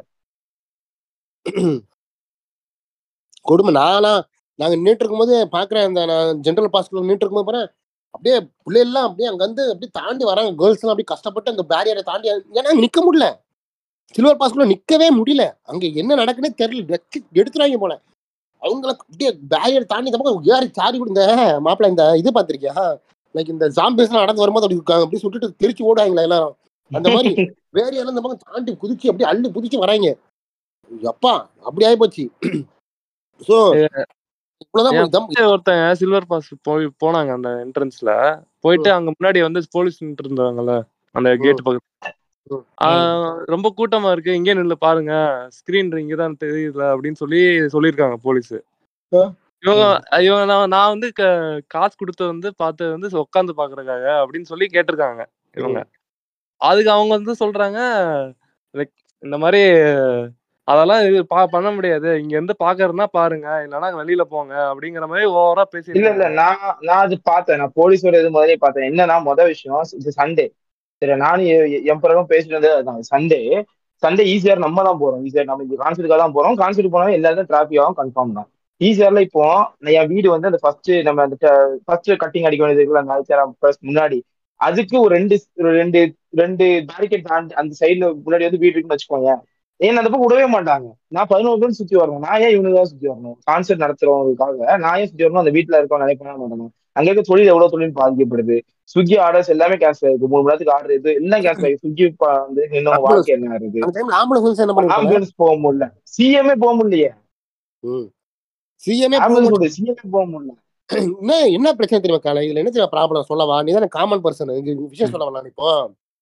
கொடுமை. நாங்க நின்றுட்டு இருக்கும்போது பாக்குறேன், அந்த நான் ஜென்ரல் பாஸ்ல நின்றுட்டு இருக்கும்போது பாரு, அப்படியே பிள்ளைலாம் அப்படியே அங்க வந்து அப்படியே தாண்டி வராங்க. கேர்ள்ஸ் எல்லாம் அப்படியே கஷ்டப்பட்டு அந்த பேரியரை தாண்டி, ஏன்னா நிக்க முடியல, சில்வர் பாஸ்குள்ள நிக்கவே முடியல. அங்க என்ன நடக்குன்னே தெரியல, எடுத்துறாங்க போல. அவங்களுக்கு அப்படியே பேரியர் தாண்டி இந்த பக்கம் ஏறி சாரி கொடுங்க மாப்பிள்ள. இந்த இது பாத்திருக்கியா, லைக் இந்த ஜாம்பிஸ் எல்லாம் நடந்து வரும்போது அப்படி இருக்காங்க, அப்படி சுட்டுட்டு தெரிச்சு ஓடுவாங்களா எல்லாரும், அந்த மாதிரி பேரியர் இந்த பக்கம் தாண்டி குதிச்சு அப்படியே அள்ளி குதிச்சு வராங்க. எப்பா அப்படி ஆயிப்போச்சு. சோ ஒருத்தங்க சில்வர் பாஸ் போனாங்க அந்த என்ட்ரன்ஸ்ல போயிட்டு, அங்க முன்னாடி வந்து போலீஸ் நின்று இருந்தாங்கல்ல அந்த கேட் பக்கத்துல. ரொம்ப கூட்டமா இருக்கு, இங்கே நின்று பாருங்க, ஸ்கிரீன் இங்கதான் தெரியுதுல அப்படின்னு சொல்லியிருக்காங்க போலீஸ். இவங்க நான் வந்து காசு கொடுத்து வந்து பார்த்து வந்து உட்காந்து பாக்குறதுக்காக அப்படின்னு சொல்லி கேட்டிருக்காங்க இவங்க. அதுக்கு அவங்க வந்து சொல்றாங்க லைக் இந்த மாதிரி அதெல்லாம் இது பண்ண முடியாது, இங்க இருந்து பாக்குறதுனா பாருங்க, இல்லைன்னா வெளியில போங்க அப்படிங்கிற மாதிரி ஓவரா பேசி. இல்ல நான் அது பார்த்தேன், நான் போலீஸோட இது மாதிரியே பார்த்தேன். என்னன்னா மொதல் விஷயம், இது சண்டே சரி, நானும் எம்பரரும் பேசிட்டு இருந்தது. சண்டே ஈஸியார் நம்ம தான் போறோம், ஈஸியார் நம்ம இங்க கான்சர்ட்டுக்காக தான் போறோம். கான்சர்ட் போனாலும் எல்லாருக்கும் டிராபிக் ஆகும் கன்ஃபார்ம் தான். ஈஸியார்ல இப்போ என் வீடு வந்து அந்த ஃபர்ஸ்ட் கட்டிங் அடிக்க வேண்டியது அந்த முன்னாடி, அதுக்கு ஒரு ரெண்டு பேரிகேட் அந்த சைட்ல முன்னாடி வந்து வீடு இருக்குன்னு வச்சுக்கோங்க. ஏன் அந்த பக்கம் விடவே மாட்டாங்க. நான் 11 பேர் சுத்தி வரணும், நான் ஏன் இவனுக்கு தான் சுத்தி வரணும்? கான்சர்ட் நடத்துறவங்களுக்காக நான் ஏன் சுத்தி வரணும்? அந்த வீட்டுல இருக்கவங்க நினைக்க மாட்டாங்க. அங்க இருக்க தொழில் எவ்வளவு தொழில் பாதிக்கப்படுது. ஸ்விக்கி ஆர்டர்ஸ் எல்லாமே கேன்சல் ஆயிருக்கு, 3 மணி நேரத்துக்கு ஆர்டர் இது எல்லாம் கேன்சல் ஆயிருக்கு. ஸ்விக்கி வந்து இன்னும் வாழ்க்கை என்ன இருக்கு, ஆம்புலன்ஸ் போக முடியல, சிஎம்ஏ போக முடியலையே, சிஎம்ஏ போக முடியல. என்ன பிரச்சனை தெரியுமா காலை, இதுல என்ன தெரியும் ப்ராப்ளம் சொல்லவா, நீ தானே காமன் பர்சன், விஷயம் சொல்ல வரலாம். இப்போ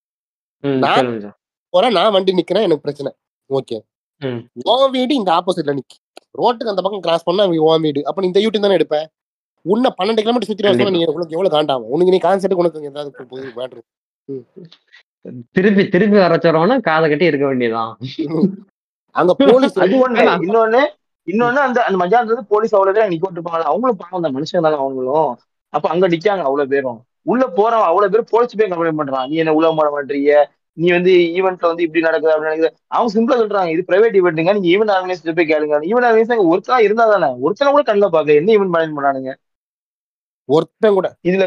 நான் வண்டி நிக்கிறேன், எனக்கு பிரச்சனை, ஓகே, உன் வீடு இந்த ஆப்போசிட்ல நிக்கு, ரோட்டுக்கு அந்த பக்கம் கிராஸ் பண்ணா உன் வீடு, அப்ப நீ இந்த யூடியூப் தானே எடுப்ப. உன்ன 12 கிலோமீட்டர் சுத்தி வர நீ எவ்வளவு காண்டாகும் உனக்கு, நீ கான்செப்ட் உனக்கு ஏதாவது திருப்பி வரச்சோறவனா காதை கட்டி இருக்க வேண்டியதான் அங்க போலீஸ். அது ஒண்ணு. இன்னொன்னு அந்த மஜானத்துல போலீஸ் அவ்வளவு பேர் நிக்க விட்டுருப்பாங்க, அவங்களும் பாவம் அந்த மனுஷன் தானே அவங்களும். அப்ப அங்க நிக்காங்க அவ்வளவு பேரும், உள்ள போறவன் அவ்வளவு பேர் போலீஸ் போய் கம்ப்ளைண்ட் பண்றான், நீ என்ன உள்ள போட மாட்டீங்க, நீ வந்து ஈவெண்ட்ல வந்து இப்படி நடக்குது அப்படி நடக்குது. அவங்க சிம்பிளா சொல்றாங்க, இது பிரைவேட் ஈவெண்ட்டுங்க, நீங்க ஈவெண்ட் ஆர்கனைசர் போய் கேளுங்க. ஈவெண்ட் ஆர்கனைசர் ஒருத்தனா இருந்தா தானே, ஒருத்தனை கூட கண்ணில் பாக்கல, என்ன ஈவெண்ட் மேனேஜ் பண்ணானுங்க ஒருத்தன் கூட. இதுல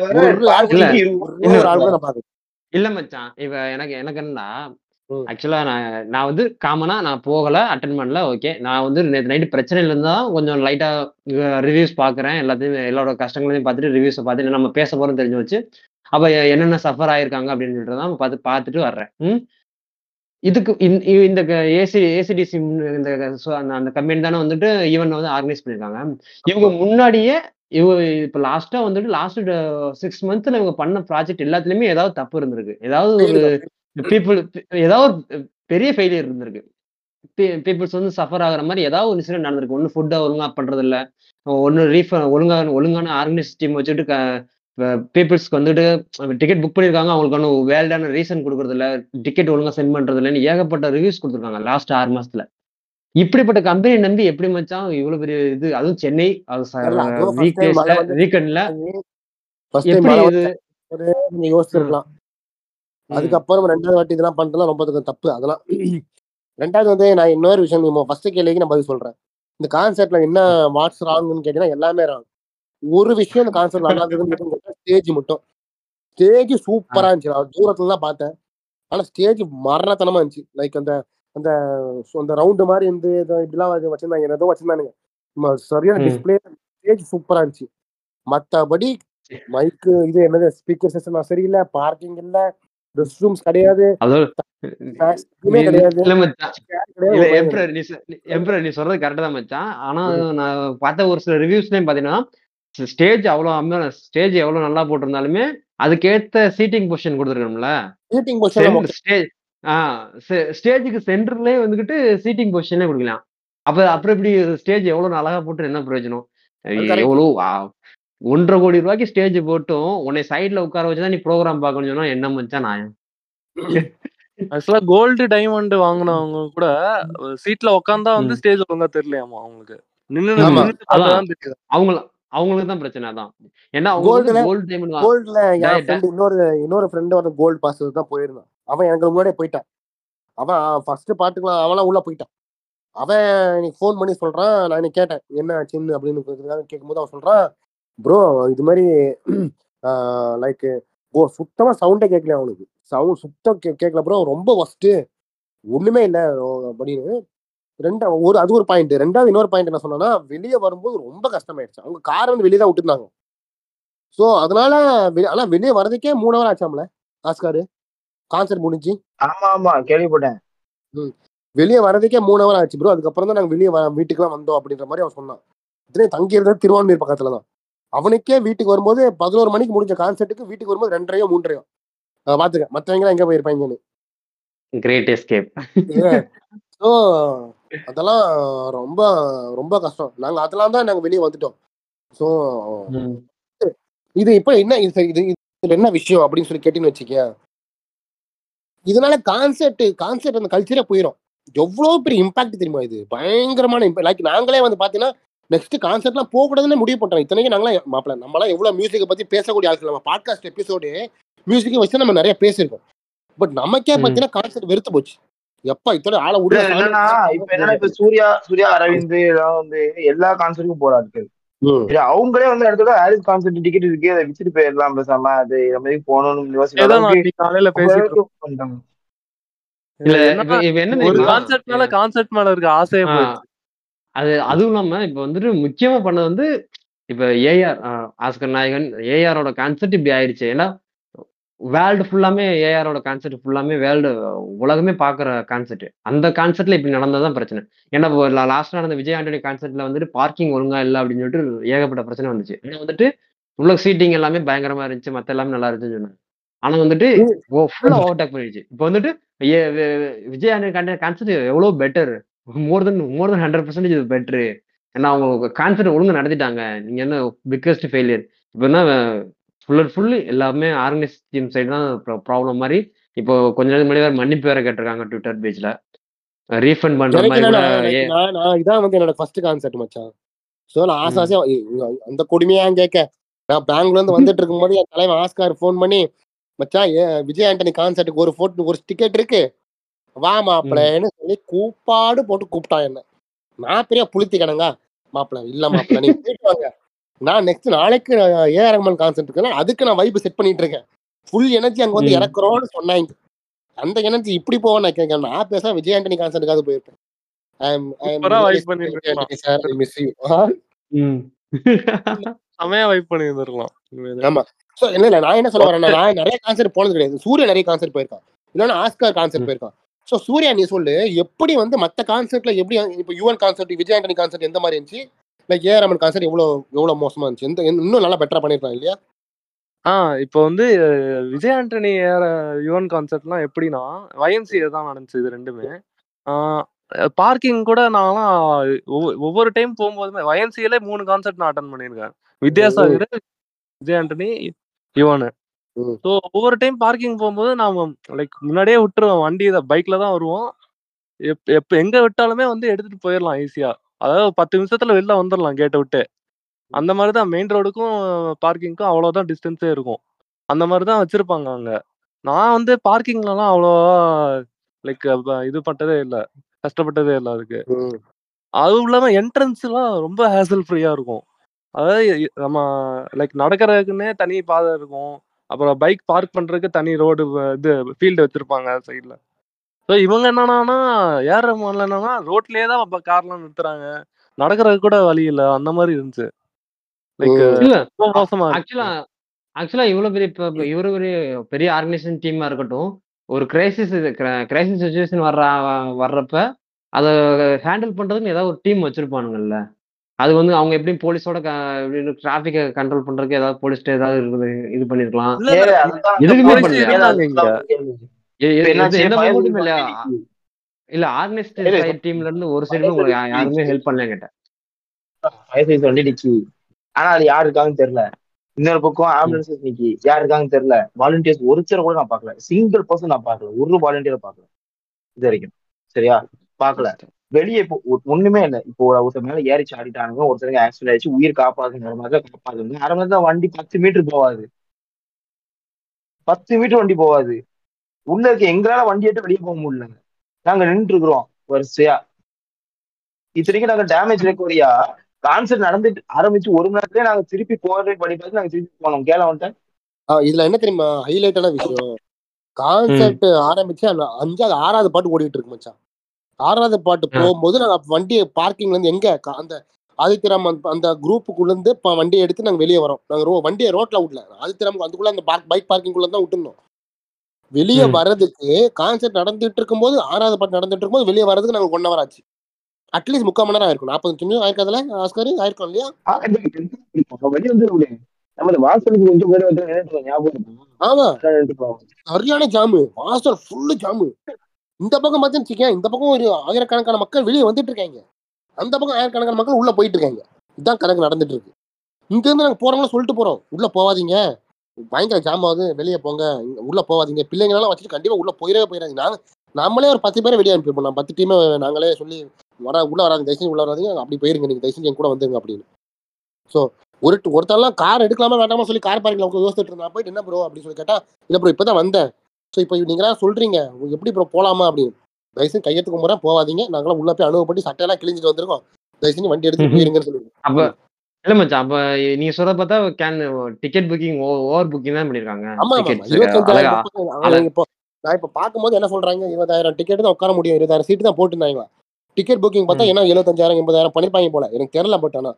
இல்ல மச்சான், இவ எனக்கு என்னன்னா ஆக்சுவலா நான் வந்து காமனா நான் போகல, அட்டன் பண்ணல, ஓகே. நான் வந்து நேற்று நைட்டு பிரச்சனையில இருந்தா கொஞ்சம் லைட்டா ரிவ்யூஸ் பாக்குறேன், எல்லாத்தையும் எல்லாரோட கஷ்டங்களையும் பார்த்துட்டு ரிவ்யூஸை பார்த்துட்டு நம்ம பேச போறோம் தெரிஞ்சு வச்சு, அப்ப என்னென்ன சஃபர் ஆயிருக்காங்க அப்படின்னு சொல்லிட்டு தான் பார்த்துட்டு வர்றேன். இதுக்கு இந்த ஏசிடிசி அந்த கம்பெனி தானே வந்துட்டு ஈவெண்ட் வந்து ஆர்கனைஸ் பண்ணிருக்காங்க. இவங்க முன்னாடியே இப்ப லாஸ்டா வந்துட்டு லாஸ்ட் 6 மந்த்ல இவங்க பண்ண ப்ராஜெக்ட் எல்லாத்துலயுமே ஏதாவது தப்பு இருந்திருக்கு. ஏதாவது ஒரு பீப்புள் ஏதாவது பெரிய ஃபெயிலியர் இருந்திருக்கு. பீப்புள்ஸ் வந்து சஃபர் ஆகுற மாதிரி ஏதாவது ஒரு இன்சிடென்ட் நடந்திருக்கு. ஒண்ணு ஃபுட்டை ஒழுங்கா பண்றது இல்ல, ஒண்ணு ஒழுங்கான ஆர்கனைஸ் டீம் வச்சுட்டு பீப்புள்ஸ்க்கு வந்துட்டு டிக்கெட் புக் பண்ணிருக்காங்க, அவங்களுக்கு ஒன்றும் வேலிடான ரீசன் கொடுக்கறது இல்ல, டிக்கெட் ஒழுங்கா சென்ட் பண்றது இல்லைன்னு ஏகப்பட்ட ரிவ்யூஸ் கொடுத்துருக்காங்க லாஸ்ட் 6 மாசத்துல. இப்படிப்பட்ட கம்பெனி நம்பி எப்படி மச்சான் இவ்வளவு பெரிய இது, அதுவும் சென்னை வீக்கெண்ட்ல எப்படி இது யோசிச்சிருக்கலாம். அதுக்கப்புறம் 2வது வாட்டி இதெல்லாம் பண்றதுலாம் ரொம்ப தப்பு. அதெல்லாம் 2வது வந்து நான் இன்னொரு விஷயம், நீங்க ஃபர்ஸ்ட் கேள்விக்கு நான் பதில் சொல்றேன். இந்த கான்செப்ட்ல என்ன வாட்ஸ் ராங்னு கேட்டீங்கன்னா எல்லாமே ராங். ஒரு விஷயம் இந்த கான்செப்ட் நல்லா இருந்ததுன்னு ஸ்டேஜ் மட்டும். ஸ்டேஜ் சூப்பரா இருந்துச்சு. நான் தூரத்துல தான் பார்த்தேன். ஆனா ஸ்டேஜ் மரணத்தனமா இருந்துச்சு. லைக் அந்த அந்த அந்த ரவுண்டு மாதிரி இருந்து இப்படிலாம் வச்சிருந்தாங்க, ஏதோ வச்சிருந்தானுங்க. சரியான டிஸ்பிளே, ஸ்டேஜ் சூப்பரா இருந்துச்சு. மத்தபடி மைக்கு இது என்னது ஸ்பீக்கர் சிஸ்டம் சரியில்லை, பார்க்கிங் இல்ல, ரெஸ்ட் ரூம்ஸ் கிடையாது, நீ சொல்றது கரெக்டா தான் மச்சான். ஆனா நான் பார்த்த ஒரு சில ரிவ்யூஸ்லயும் பாத்தீங்கன்னா ஸ்டேஜ் எவ்வளவு நல்லா போட்டிருந்தாலுமே அதுக்கேத்த சீட்டிங் பொசிஷன் கொடுத்துருக்கணும்ல. ஸ்டேஜுக்கு சென்டர்லயே வந்துகிட்டு சீட்டிங் பொசிஷன்ல கொடுக்கலாம். அப்புறம் இப்படி ஸ்டேஜ் எவ்வளவு அழகா போட்டு என்ன பிரயோஜனம்? எவ்வளவு 1.5 கோடி ரூபாய்க்கு ஸ்டேஜ் போட்டும் உன்னை சைட்ல உட்கார வச்சுதான் நீ ப்ரோக்ராம் பார்க்கணும் சொன்னா என்ன மச்சான் நியாயம்? ஆக்சுவலா கோல்டு டைமண்ட் வாங்கினவங்க கூட சீட்ல உட்காந்தா வந்து ஸ்டேஜ் ஒழுங்கா தெரியலையாமா அவங்களுக்கு. அவங்களுக்கு தான் பிரச்சனை. அதான் ஏன்னா இன்னொரு ஃப்ரெண்ட் வந்து கோல்டு பாஸ் தான் போயிருந்தான். அவன் எனக்கு முன்னாடியே போயிட்டான். அவன் ஃபர்ஸ்ட் பாட்டுக்கலாம் அவெல்லாம் உள்ள போயிட்டான். அவன் எனக்கு ஃபோன் பண்ணி சொல்றான். நான் எனக்கு கேட்டேன் என்ன சின்ன அப்படின்னு கேட்கும்போது அவன் சொல்றான், ப்ரோ இது மாதிரி லைக் சுத்தமா சவுண்டே கேட்கல, அவனுக்கு சவுண்ட் சுத்தம் கேட்கல ப்ரோ, ரொம்ப ஒஸ்ட், ஒண்ணுமே இல்லை அப்படின்னு. அது ஒரு பாயிண்ட். 2வது இன்னொரு பாயிண்ட் என்ன சொன்னா, வெளியே வரும்போது ரொம்ப கஷ்டமாயிடுச்சு. அவங்க காரை வந்து வெளியே தான் விட்டுருந்தாங்க. சோ அதனால ஆனா வெளியே வர்றதுக்கே 3 hour ஆச்சாம்ல ஆஸ்காரு கான்சர்ட் முடிஞ்சு. ஆமா கேள்விப்பட்டேன். வெளியே வர்றதுக்கே 3 hour ஆச்சு ப்ரோ. அதுக்கப்புறம் தான் நாங்க வெளியே வீட்டுக்குலாம் வந்தோம் அப்படின்ற மாதிரி அவன் சொன்னான். இதே தங்கி இருந்தது திருவான்மீர் பக்கத்துல தான். அவனுக்கே வீட்டுக்கு வரும்போது 11 மணிக்கு முடிஞ்ச கான்சர்ட்டுக்கு வீட்டுக்கு வரும்போது 2:30 3:30 பாத்துக்க மற்றவங்க எங்க போயிருப்பாங்கன்னு. Great escape. ஸோ அதெல்லாம் ரொம்ப ரொம்ப கஷ்டம். நாங்க அதெல்லாம் தான் நாங்க வெளியே வந்துட்டோம். ஸோ இது இப்போ என்ன இது என்ன விஷயம் அப்படின்னு சொல்லி கேட்டீங்கன்னு வச்சுக்க, இதனால கான்செப்ட் அந்த கல்ச்சரே போயிடும். எவ்வளவு பெரிய இம்பாக்ட் தெரியுமா? இது பயங்கரமான இம்பாக்ட். லைக் நாங்களே வந்து பாத்தீங்கன்னா நெக்ஸ்ட் கான்செர்ட்லாம் போக கூடாதுன்னு முடிவு பண்றோம். இத்தனைக்கும் நாங்களாம் மாப்பிள்ள நம்மளாம் எவ்வளவு மியூசிக்கை பத்தி பேசக்கூடிய ஆட்கள். நம்ம பாட்காஸ்ட் எபிசோடு மியூசிக்கை வச்சு நம்ம நிறைய பேசியிருக்கோம். பட் நமக்கே பாத்தீங்கன்னா கான்செர்ட் வெறுத்து போச்சு. எப்ப இத்தனை ஆளை இப்ப என்னன்னா இப்ப சூர்யா அரவிந்த் எல்லாம் வந்து எல்லா கான்செர்ட்டுக்கும் போறாரு. அவங்களே வந்து இடத்துல ஹாரிஸ் கான்செர்ட் டிக்கெட் இருக்கு, அதை வித்துட்டு போயிடலாம் பேசாம, அது நம்ம போகணும்னு யோசிக்கலாம். கான்செர்ட் மேல இருக்க ஆசையே போயிடுச்சு. அதுவும் இல்லாம இப்ப வந்துட்டு முக்கியமா பண்ணது வந்து இப்ப ஏஆர் ஆஸ்கர் நாயகன் ஏஆரோட கான்செர்ட் இப்படி ஆயிடுச்சு. ஏன்னா வேர்ல்டு ஃபுல்லாமே ஏஆரோட கான்செர்ட் ஃபுல்லாமே உலகமே பாக்குற கான்செர்ட். அந்த கான்செர்ட்ல இப்படி நடந்ததுதான் பிரச்சனை. ஏன்னா லாஸ்ட் நடந்த விஜய் ஆண்டனி கான்செர்ட்ல வந்துட்டு பார்க்கிங் ஒழுங்கா இல்லை அப்படின்னு சொல்லிட்டு ஏகப்பட்ட பிரச்சனை வந்துச்சு. ஏன்னா வந்துட்டு உள்ள சீட்டிங் எல்லாமே பயங்கரமா இருந்துச்சு, மத்த எல்லாமே நல்லா இருந்துச்சுன்னு சொன்னாங்க. ஆனா வந்துட்டு ஃபுல்லா ஓவர்டேக் பண்ணிடுச்சு. இப்போ வந்துட்டு விஜய் ஆண்டனி கான்செர்ட் எவ்வளவு பெட்டர், மோர் தென் 100% இது பெட்டரு. ஏன்னா அவங்க கான்செர்ட் ஒழுங்கா நடத்திட்டாங்க. நீங்க என்ன பிக்கஸ்ட் ஃபெயிலியர். இப்போ என்ன ஃபுல்லி எல்லாமே ஆர்கனைஸ் டீம் சைடு தான் ப்ராப்ளம் மாதிரி. இப்போ கொஞ்ச நேரம் முன்னாடி வேற மன்னிப்பு வேற கேட்டிருக்காங்க ட்விட்டர் பேஜ்ல, ரீஃபண்ட் பண்ற மாதிரி. இதான் வந்து என்னோட ஃபர்ஸ்ட் கான்செர்ட் மச்சான். சோ நான் ஆசையா அந்த கொடுமையா கேட்க, நான் பெங்களூர்ல இருந்து வந்துட்டு இருக்கும்போது என் தலைவன் ஆஸ்கார் ஃபோன் பண்ணி, மச்சான் விஜய் ஆண்டனி கான்செர்ட்டுக்கு ஒரு டிக்கெட் இருக்கு வா மாப்பிள்ளன்னு சொல்லி கூப்பாடு போட்டு கூப்பிட்டான் என்ன. நான் பெரிய புளித்தி கணங்க மாப்பிள்ள இல்ல மாப்பிள்ள நீங்க போயிட்டு வாங்க, நான் நெக்ஸ்ட் நாளைக்கு ஏஆர் ரஹ்மான் கான்செர்ட் இருக்குன்னா அதுக்கு நான் வைப் செட் பண்ணிட்டு இருக்கேன். ஃபுல் எனர்ஜி அங்க வந்து இறக்குறோம்னு சொன்னாங்க. அந்த எனர்ஜி இப்படி போக நான் கேட்க, நான் பேச விஜய் ஆண்டனி கான்செர்ட்டுக்காக போயிருப்பேன். நான் என்ன சொல்ல வரேன்னா, நான் நிறைய கான்செர்ட் போனது கிடையாது. சூர்யா நிறைய கான்செர்ட் போயிருக்கான், இல்லைன்னா ஆஸ்கார் கான்செர்ட் போயிருக்கான். சோ சூர்யா நீ சொல்லு எப்படி வந்து மத்த கான்செர்ட்ல எப்படி, இப்ப யுவன் கான்செர்ட் விஜய் ஆண்டனி கான்செர்ட் எந்த மாதிரி இருந்துச்சு, லைக் ஏஆர் ரஹ்மான் கான்செர்ட் எவ்வளவு மோசமா இருந்துச்சு, இன்னும் நல்லா பெட்டரா பண்ணிருக்கான் இல்லையா? இப்போ வந்து விஜய் ஆண்டனி யுவன் கான்செர்ட்லாம் எப்படின்னா YMCA தான் நடந்துச்சு இது ரெண்டுமே. பார்க்கிங் கூட நான்லாம் ஒவ்வொரு டைம் போகும்போதுமே YMCAலே 3 கான்செர்ட் நான் அட்டன் பண்ணியிருக்கேன். வித்யாசாகர், விஜய் ஆண்டனி, யுவன். ஸோ ஒவ்வொரு டைம் பார்க்கிங் போகும்போது நான் லைக் முன்னாடியே விட்டுருவேன் வண்டி, பைக்ல தான் வருவோம். எப்ப எங்க விட்டாலுமே வந்து எடுத்துட்டு போயிடலாம் ஈஸியா. அதாவது 10 நிமிஷத்துல வெளில வந்துடலாம் கேட்டை விட்டு. அந்த மாதிரிதான் மெயின் ரோடுக்கும் பார்க்கிங்க்கும் அவ்வளவுதான் டிஸ்டன்ஸே இருக்கும். அந்த மாதிரிதான் வச்சிருப்பாங்க அங்க. நான் வந்து பார்க்கிங்லலாம் அவ்வளோவா லைக் இது பட்டதே இல்ல. கஷ்டப்பட்டதே இல்ல அதுக்கு. அதுவும் இல்லாம என்ட்ரன்ஸ்லாம் ரொம்ப ஹேசல் ஃப்ரீயா இருக்கும். அதாவது நம்ம லைக் நடக்கிறதுக்குன்னே தனி பாதை இருக்கும். அப்புறம் பைக் பார்க் பண்றதுக்கு தனி ரோடு இது ஃபீல்டு வச்சிருப்பாங்க சைட்ல. ஸோ இவங்க என்னன்னா ஏற மாடல என்னன்னா ரோட்லயே தான் கார்லாம் நிறுத்துறாங்க. நடக்கிறதுக்கு கூட வழி இல்ல. அந்த மாதிரி இருந்துச்சு. லைக் இல்ல ரொம்ப மோசமா ஆக்சுவலா ஆக்சுவலா இவ்வளவு பெரிய இவரு ஒரு பெரிய ஆர்கனைசேஷன் டீமா இருக்கட்டும், ஒரு கிரைசிஸ் சுச்சுவேஷன் வர்றப்ப அதை ஹேண்டில் பண்றதுக்கு ஏதாவது ஒரு டீம் வச்சிருப்பானுங்கல்ல. அது வந்து அவங்க எப்படி போலீஸோட டிராபிக்கை கண்ட்ரோல் பண்றதுக்கு ஏதாவது போலீஸ்ட ஏதாவது இது பண்ணிருக்கலாம். எதுவுமே பண்ணல. எந்த மூமெண்ட்டும் இல்ல. இல்ல ஆர்கனைஸ்ட் டீம்ல இருந்து ஒரு சைடுமே யாருமே ஹெல்ப் பண்ணல என்கிட்ட. ஆனா அது யாரு இருக்காங்கன்னு தெரியல. இன்னொரு பக்கம் ஆம்புலன்சஸ் நிக்கி யாரு இருக்காங்கன்னு தெரியல. வாலண்டியர்ஸ் ஒருத்தர் கூட நான் பாக்கல. சிங்கிள் பர்சன் நான் பாக்கல. ஒரு வாலண்டியரை பாக்கல இது வரைக்கும். சரியா பாக்கல. வெளியே இப்போ ஒண்ணுமே இல்லை. இப்போ ஒருத்தர் மேல ஏறிச்சு ஆடிட்டானுங்க, ஒருத்தருக்கு ஆக்சிடென்ட் ஆயிடுச்சு, உயிர் காப்பாதுங்கிற மாதிரி காப்பாதுங்க. அரை மணி தான் வண்டி 10 மீட்டர் போவாது. 10 மீட்டர் வண்டி போவாது. உள்ள இருக்க எங்களால வண்டி எடுத்து வெளியே போக முடியல. நாங்க நின்றுட்டு இருக்கிறோம் வரிசையா. இத்தனைக்கும் நாங்க டேமேஜ் ரெக்கவரியா கான்செர்ட் நடந்துட்டு ஆரம்பிச்சு 1 மணி நேரத்துலயே நாங்க திருப்பி போறது பண்ணி பார்த்து நாங்க திருப்பி போனோம். கேள வந்துட்டேன். இதுல என்ன தெரியுமா ஹைலைட்டான விஷயம், கான்செர்ட் ஆரம்பிச்சு அந்த 5வது 6வது பாட்டு ஓடிட்டு இருக்கு மச்சான். 6வது பாட்டு போகும்போது நாங்க வண்டியை பார்க்கிங்ல இருந்து எங்க அந்த ஆதித்யராம் அந்த குரூப்புக்குள்ள இருந்து வண்டியை எடுத்து நாங்க வெளியே வரோம். நாங்க வண்டியை ரோட்ல விடல, ஆதித்யராம் அதுக்குள்ள அந்த பைக் பார்க்கிங்குள்ள தான் விட்டுருந்தோம். வெளியே வர்றதுக்கு கான்செர்ட் நடந்துட்டு இருக்கும்போது 6வது பாட்டு நடந்துட்டு இருக்கும்போது வெளியே வர்றதுக்கு நாங்க 1 ஹவர் ஆச்சு. அட்லீஸ்ட் 3/4 மணி நேரம் ஆயிருக்கும். 40 நிமிஷம் ஆயிருக்காதுல ஆஸ்கார் ஆயிருக்கும் இல்லையா? வெளியே வந்து நம்ம வாசலுக்கு கொஞ்சம் பேர் வந்து ஞாபகம். ஆமா சரியான ஜாமு, வாசல் ஃபுல்லு ஜாமு. இந்த பக்கம் பார்த்துன்னு இந்த பக்கம் ஒரு ஆயிரக்கணக்கான மக்கள் வெளியே வந்துட்டு இருக்காங்க, அந்த பக்கம் ஆயிரக்கணக்கான மக்கள் உள்ள போயிட்டு இருக்காங்க. இதுதான் கணக்கு நடந்துட்டு இருக்கு. இங்க இருந்து நாங்க போறவங்களும் சொல்லிட்டு போறோம், உள்ள போவாதீங்க, பயங்கர ஜாம் ஆகுது, வெளியே போங்க, உள்ள போவாதீங்க, பிள்ளைங்களாம் வச்சுட்டு கண்டிப்பா உள்ள போயிடாதீங்க. நாங்க நம்மளே ஒரு 10 பேரை வெளியே அனுப்பியிருப்போம். நான் 10 டீமே நாங்களே சொல்லி உள்ள வராது, தயவுசெஞ்சு உள்ள வராதீங்க, அப்படி போயிருங்க, நீங்க தயவுசெஞ்சு என் கூட வந்துருங்க அப்படின்னு. ஸோ ஒருத்தரெல்லாம் கார் எடுக்கலாமா வேண்டாமா சொல்லி கார் பார்க்கிங்ல யோசிச்சுட்டு இருந்தா, போயிட்டு என்ன ப்ரோ அப்படின்னு சொல்லி கேட்டா, இல்ல ப்ரோ இப்பதான் வந்தேன், ஸோ இப்போ நீங்களாம் சொல்றீங்க எப்படி ப்ரோ போலாமா அப்படின்னு. தயவுசெஞ்சு கையெழுத்து கும்புறேன், போவாதீங்க, நாங்களாம் உள்ள போய் அனுபவப்பட்டு சட்டையெல்லாம் கிழிஞ்சிட்டு வந்திருக்கோம், தயவுசெஞ்சு வண்டி எடுத்துட்டு போயிருங்கன்னு சொல்லுங்க. அப்ப இல்ல மச்சான், அப்ப நீங்க சொல்ற பார்த்தா டிக்கெட் புக்கிங் ஓவர் புக்கிங் தான் பண்ணிருக்காங்க. ஆமா 25,000 இப்போ நான் இப்ப பாக்கும்போது என்ன சொல்றாங்க, 20,000 டிக்கெட் தான் உட்கார முடியும், 20,000 சீட்டு தான் போட்டுருந்தாங்க. டிக்கெட் புக்கிங் பார்த்தா என்ன 75,000 80,000 பண்ணிருப்பாங்க போல, எனக்கு தெரியல. பட் ஆனா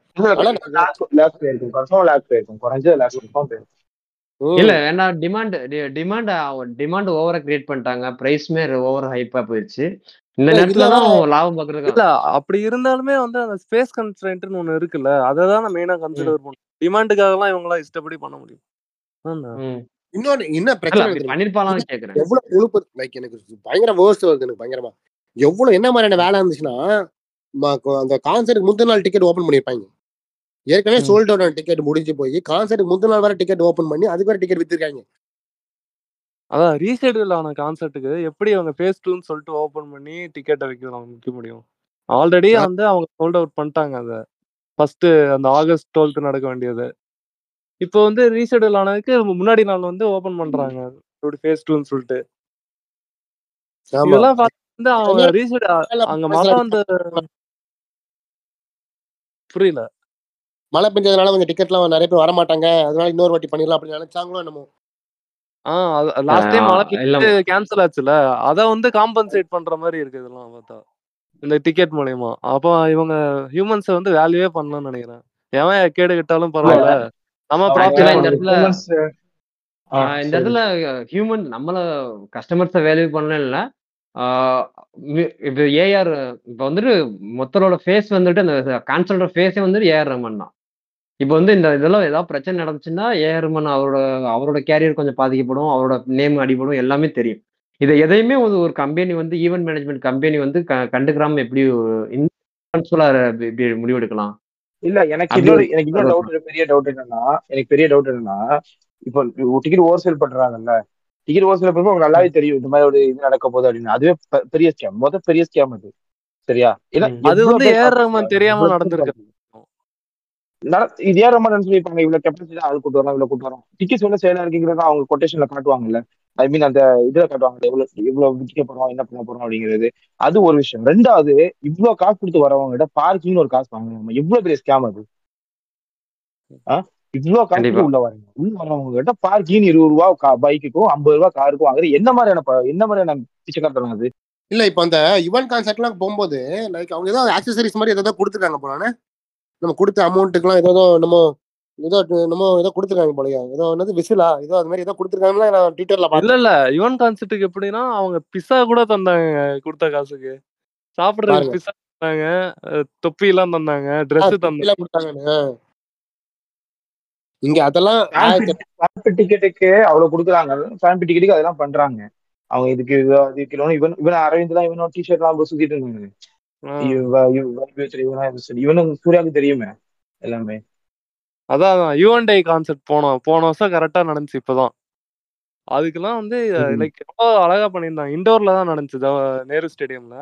இல்ல வேணா டிமாண்ட் ஓவரா கிரியேட் பண்ணிட்டாங்க, பிரைஸ்மே ஓவர் ஹைப்பா போயிருச்சு. இந்த நேரத்துல தான் லாபம் பாக்குறது. இல்ல அப்படி இருந்தாலுமே வந்து அந்த ஸ்பேஸ் கன்ஸ்ட்ரெயின்ட்னு ஒண்ணு இருக்குல்ல, அதை தான் மெயினா கன்சிடர் பண்ணணும். டிமாண்டுக்காக எல்லாம் இவங்க எல்லாம் இஷ்டப்படி பண்ண முடியும். இன்னொன்னு என்ன பிரச்சனை பண்ணிருப்பாங்கன்னு கேக்குறேன். எவ்வளவு கொழுப்பு, லைக் எனக்கு பயங்கர வேர்ஸ்ட் வருது, எனக்கு பயங்கரமா. எவ்வளவு என்ன மாதிரியான வேலை இருந்துச்சுன்னா, அந்த கான்சர்ட் முந்தின நாள் டிக்கெட் ஓபன் பண்ணிருப்பாங்க. ஏற்கனவே சோல்ட் அவுட் டிக்கெட் முடிஞ்சு போய் கான்சர்ட் முந்தின நாள் வரை டிக்கெட் ஓபன் பண்ணி அதுக்கு வேற டிக்கெட் வித்துருக்காங்க. அதான் ரீஷெட்யூல் ஆன கான்சர்ட்டுக்கு எப்படி அவங்க ஃபேஸ் 2ன்னு சொல்லிட்டு ஓபன் பண்ணி டிக்கெட்டை விற்க முடியும்? ஆல்ரெடி வந்து அவங்க சோல்ட் அவுட் பண்ணிட்டாங்க. அதை ஃபர்ஸ்ட் அந்த ஆகஸ்ட் 12 நடக்க வேண்டியது இப்போ வந்து ரீஷெட்யூல் ஆனதுக்கு முன்னாடி நாள் வந்து ஓபன் பண்றாங்க ஃபேஸ் 2ன்னு சொல்லிட்டு. இதெல்லாம் வந்து அவங்க ரீஷெட் அங்க மழை வந்து புரியல. மழை பெஞ்சதுனால கொஞ்சம் டிக்கெட்லாம் நிறைய பேர் வர மாட்டாங்க, அதனால இன்னொரு வாட்டி பண்ணிடலாம் அப்படின்னு நினைச்சாங்களோ என்னமோ. லாஸ்ட் டைம் மழை கேன்சல் ஆச்சுல, அத வந்து காம்பன்சேட் பண்ற மாதிரி இருக்கு இதெல்லாம் பார்த்தா இந்த டிக்கெட் மூலமா. அப்போ இவங்க ஹியூமன்ஸை வந்து வேல்யூவே பண்ணலாம்னு நினைக்கிறேன். எவன் கேடு கிட்டாலும் பரவாயில்ல, நம்ம ப்ராஃபிட். இந்த இடத்துல ஹியூமன் நம்மள கஸ்டமர்ஸை வேல்யூ பண்ணல இல்ல. இப்போ ஏஆர் இப்போ வந்துட்டு மொத்தரோட ஃபேஸ் வந்துட்டு அந்த கான்சர்ட்டோட ஃபேஸே வந்துட்டு ஏஆர் ரஹ்மான் தான். இப்ப வந்து இதெல்லாம் ஏதாவது பிரச்சனை நடந்துச்சுன்னா ஏஆர் ரஹ்மான் அவரோட கேரியர் கொஞ்சம் பாதிக்கப்படும், அவரோட நேம் அடிபடும், எல்லாமே தெரியும். இதை எதையுமே ஒரு கம்பெனி வந்து ஈவென்ட் மேனேஜ்மெண்ட் கம்பெனி வந்து கண்டுக்கிறாம எப்படி இப்படி முடிவெடுக்கலாம்? இல்ல எனக்கு அப்படி இன்னொரு டவுட், பெரிய டவுட் என்னன்னா இப்போ டிக்கெட் ஓவர் சேல் பண்றாங்கல்ல, டிக்கெட் ஓவர் சேல் பண்ணும்போது உங்களுக்கு நல்லாவே தெரியும் இந்த மாதிரி ஒரு இது நடக்க போகுது அப்படின்னு. அதுவே பெரிய ஸ்கேம், பெரிய ஸ்கேம் அது. சரியா? ஏன்னா அது எவ்வளவு வந்து பேர் ஏஆர் ரஹ்மான் காத்திருக்காங்க, தெரியாம எவ்வளவு பேர் நடந்திருக்கு. காத்திருக்காங்க. இது ஏன் ரொம்ப சொல்லியிருப்பாங்க, இவ்வளவு கெப்பாசிட்டி அது கூட்டு வரலாம், இவ்வளவு கூட்டு வரோம். டிக்கெட்ஸ் வந்து சேலா இருக்குங்கிறத அவங்க கொட்டேஷன்ல காட்டுவாங்கல்ல. ஐ மீன் அந்த இதுல காட்டுவாங்க இவ்வளவு விற்க போறோம், என்ன பண்ண போறோம் அப்படிங்கிறது. அது ஒரு விஷயம். ரெண்டாவது, இவ்வளவு காசு கொடுத்து வரவங்க கிட்ட பார்க்கிங்னு ஒரு காசு வாங்குவாங்க. எவ்வளவு பெரிய ஸ்கேம் அது. இவ்வளவு காசு கண்டிப்பா. கொடுத்து உள்ள வரவங்க கிட்ட பார்க்கிங் 20 ரூபா பைக்குக்கும் 50 ரூபா காருக்கும் வாங்குறது என்ன மாதிரியான பிச்சைக்காரத்தனம் அது? இல்ல இப்ப அந்த யுவன் கான்சர்ட் எல்லாம் போகும்போது லைக் அவங்க ஏதோ ஆக்சசரிஸ் மாதிரி ஏதோ கொடுத்துருக்காங்க போலானே, நம்ம கொடுத்த அமௌண்ட்டுக்குலாம் ஏதோ கொடுத்துருக்காங்க போலயா, ஏதோ என்னது விசிலா ஏதோ அது மாதிரி ஏதோ கொடுத்துருக்காங்களா, நான் ட்விட்டர்ல இல்ல பார்த்தேன். இல்ல யுவன் கான்செர்ட்டுக்கு எப்படின்னா அவங்க பிஸ்ஸா கூட தந்தாங்க கொடுத்த காசுக்கு. சாப்பிடுறதுக்கு பாருங்க பிஸ்ஸா தந்தாங்க, தொப்பி எல்லாம் தந்தாங்க, ட்ரெஸ் தந்தாங்க. தொப்பிலாம் கொடுத்தாங்க. இங்க அதெல்லாம் டிக்கெட்டுக்கு அவ்வளவு கொடுக்குறாங்க. ஃபேமிலி டிக்கெட்டுக்கு அதெல்லாம் பண்றாங்க. அவங்க இதுக்கு இவன் அரவிந்த் தான் இவனோட டிஷர்ட் எல்லாம் சுத்திட்டு இருந்தாங்க. இவனும் சூர்யாவுக்கு தெரியுமே எல்லாமே. அதான் யுவன் டே கான்செர்ட் போன வருஷம் கரெக்டா நடந்துச்சு. இப்பதான் அதுக்கெல்லாம் வந்து லைக் ரொம்ப அழகா பண்ணியிருந்தாங்க. இண்டோர்ல தான் நடந்துச்சு, நேரு ஸ்டேடியம்ல.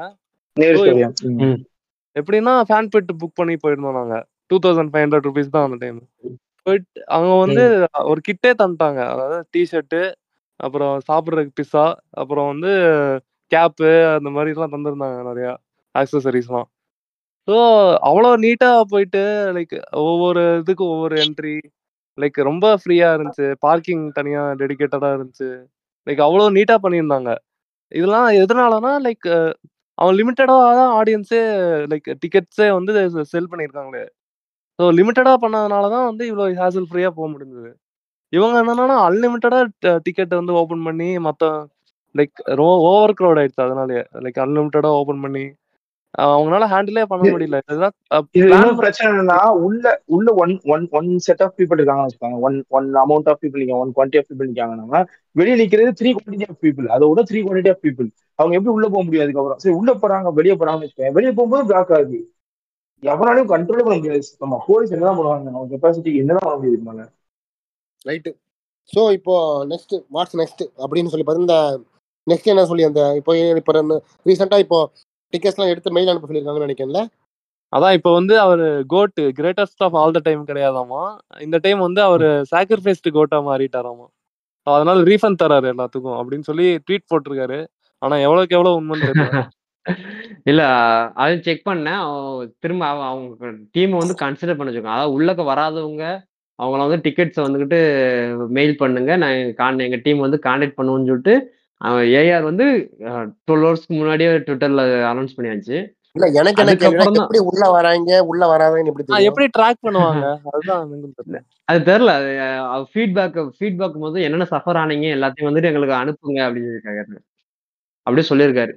எப்படின்னா ஃபேன் பெட் புக் பண்ணி போயிருந்தோம் நாங்க. 2500 rupees தான் அந்த டைம். போயிட்டு அவங்க வந்து ஒரு கிட்டே தந்துட்டாங்க. அதாவது டிஷர்ட்டு, அப்புறம் சாப்பிட்றதுக்கு பிஸ்ஸா, அப்புறம் வந்து கேப்பு, அந்த மாதிரிலாம் தந்திருந்தாங்க நிறையா ஆக்சசரிஸ்லாம். ஸோ அவ்வளோ நீட்டா போயிட்டு லைக் ஒவ்வொரு இதுக்கும் ஒவ்வொரு என்ட்ரி, லைக் ரொம்ப ஃப்ரீயா இருந்துச்சு. பார்க்கிங் தனியா டெடிகேட்டடா இருந்துச்சு. லைக் அவ்வளோ நீட்டா பண்ணியிருந்தாங்க. இதெல்லாம் எதனாலனா லைக் அவன் லிமிட்டடா தான் ஆடியன்ஸே லைக் டிக்கெட்ஸே வந்து செல் பண்ணியிருக்காங்களே. ஸோ லிமிட்டடா பண்ணதுனால தான் வந்து இவ்வளோ ஹேசல் ஃப்ரீயா போக முடிஞ்சது. இவங்க என்னன்னா அன்லிமிட்டடா டிக்கெட் வந்து ஓபன் பண்ணி மத்த லைக் ஓவர் க்ரௌட் ஆயிடுச்சு. அதனாலயே லைக் அன்லிமிட்டடா ஓபன் பண்ணி அவங்களால ஹேண்டிலே பண்ண முடியல. இதுதான் இது பிளான் இன்னொரு பிரச்சனை என்னன்னா, உள்ள ஒன் செட் ஆஃப் பீப்புள் இருக்காங்கன்னு வச்சுக்கோங்க. One amount of people, one quantity of people இருக்காங்கன்னா, வெளியே நிக்கிறது 3 குவான்டிட்டி ஆஃப் பீப்புள். அதோட 3 குவான்டிட்டி ஆஃப் பீப்புள். அவங்க எப்படி உள்ள போக முடியாது? அதுக்கப்புறம் சரி உள்ள போறாங்க, வெளியே போறாங்கன்னு வச்சுக்கோங்க. வெளியே போகும்போது பிளாக் ஆகுது. எவனாலையும் கண்ட்ரோல் பண்ண முடியாது. நம்ம போலீஸ் என்னதான் பண்ணுவாங்க, நம்ம கெப்பாசிட்டி என்னதான் பண்ண முடியுது? ரைட்டு. ஸோ இப்போ நெக்ஸ்ட் அப்படின்னு சொல்லி பார்த்தா நெக்ஸ்ட் என்ன சொல்லி அந்த இப்போ ரீசெண்டாக இப்போ டிக்கெட்ஸ்லாம் எடுத்து மெயில் அனுப்ப சொல்லியிருக்காங்கன்னு நினைக்கிறேன்ல. அதான் இப்போ வந்து அவரு GOAT greatest of all the time கிடையாதாமா. இந்த டைம் வந்து அவரு சாக்ரிஃபைஸ்டு கோட்டா மாறிட்டாராமா. அதனால ரீஃபண்ட் தராரு எல்லாத்துக்கும் அப்படின்னு சொல்லி ட்வீட் போட்டிருக்காரு. ஆனா எவ்வளவுக்கு எவ்வளவு உண்மைன்னு தெரியல. இல்ல அது செக் பண்ணேன். திரும்ப அவங்க டீம் வந்து கன்சிடர் பண்ண வச்சிருக்காங்க. அதாவது உள்ளக்க வராதவங்க அவங்கள வந்து டிக்கெட்ஸ் வந்துகிட்டு மெயில் பண்ணுங்க, நான் எங்க டீம் வந்து கான்டாக்ட் பண்ணுவோம்னு சொல்லிட்டு ஏஆர் வந்து 12 ஹவர்ஸ்க்கு முன்னாடியே ட்விட்டர்ல அனௌன்ஸ் பண்ணியாச்சு. இல்ல எனக்கு என்ன கேள்வி, அதுக்கப்புறம் தான் எப்படி உள்ள வராங்கன்னு எப்படி தெரியும்? எப்படி ட்ராக் பண்ணுவாங்க? அதுதான் தெரியல. அது தெரியல. அது ஃபீட்பேக் போது என்னென்ன சஃபர் ஆனீங்க எல்லாத்தையும் வந்துட்டு எங்களுக்கு அனுப்புங்க அப்படின்னு சொல்லியிருக்காரு. அப்படியே சொல்லியிருக்காரு.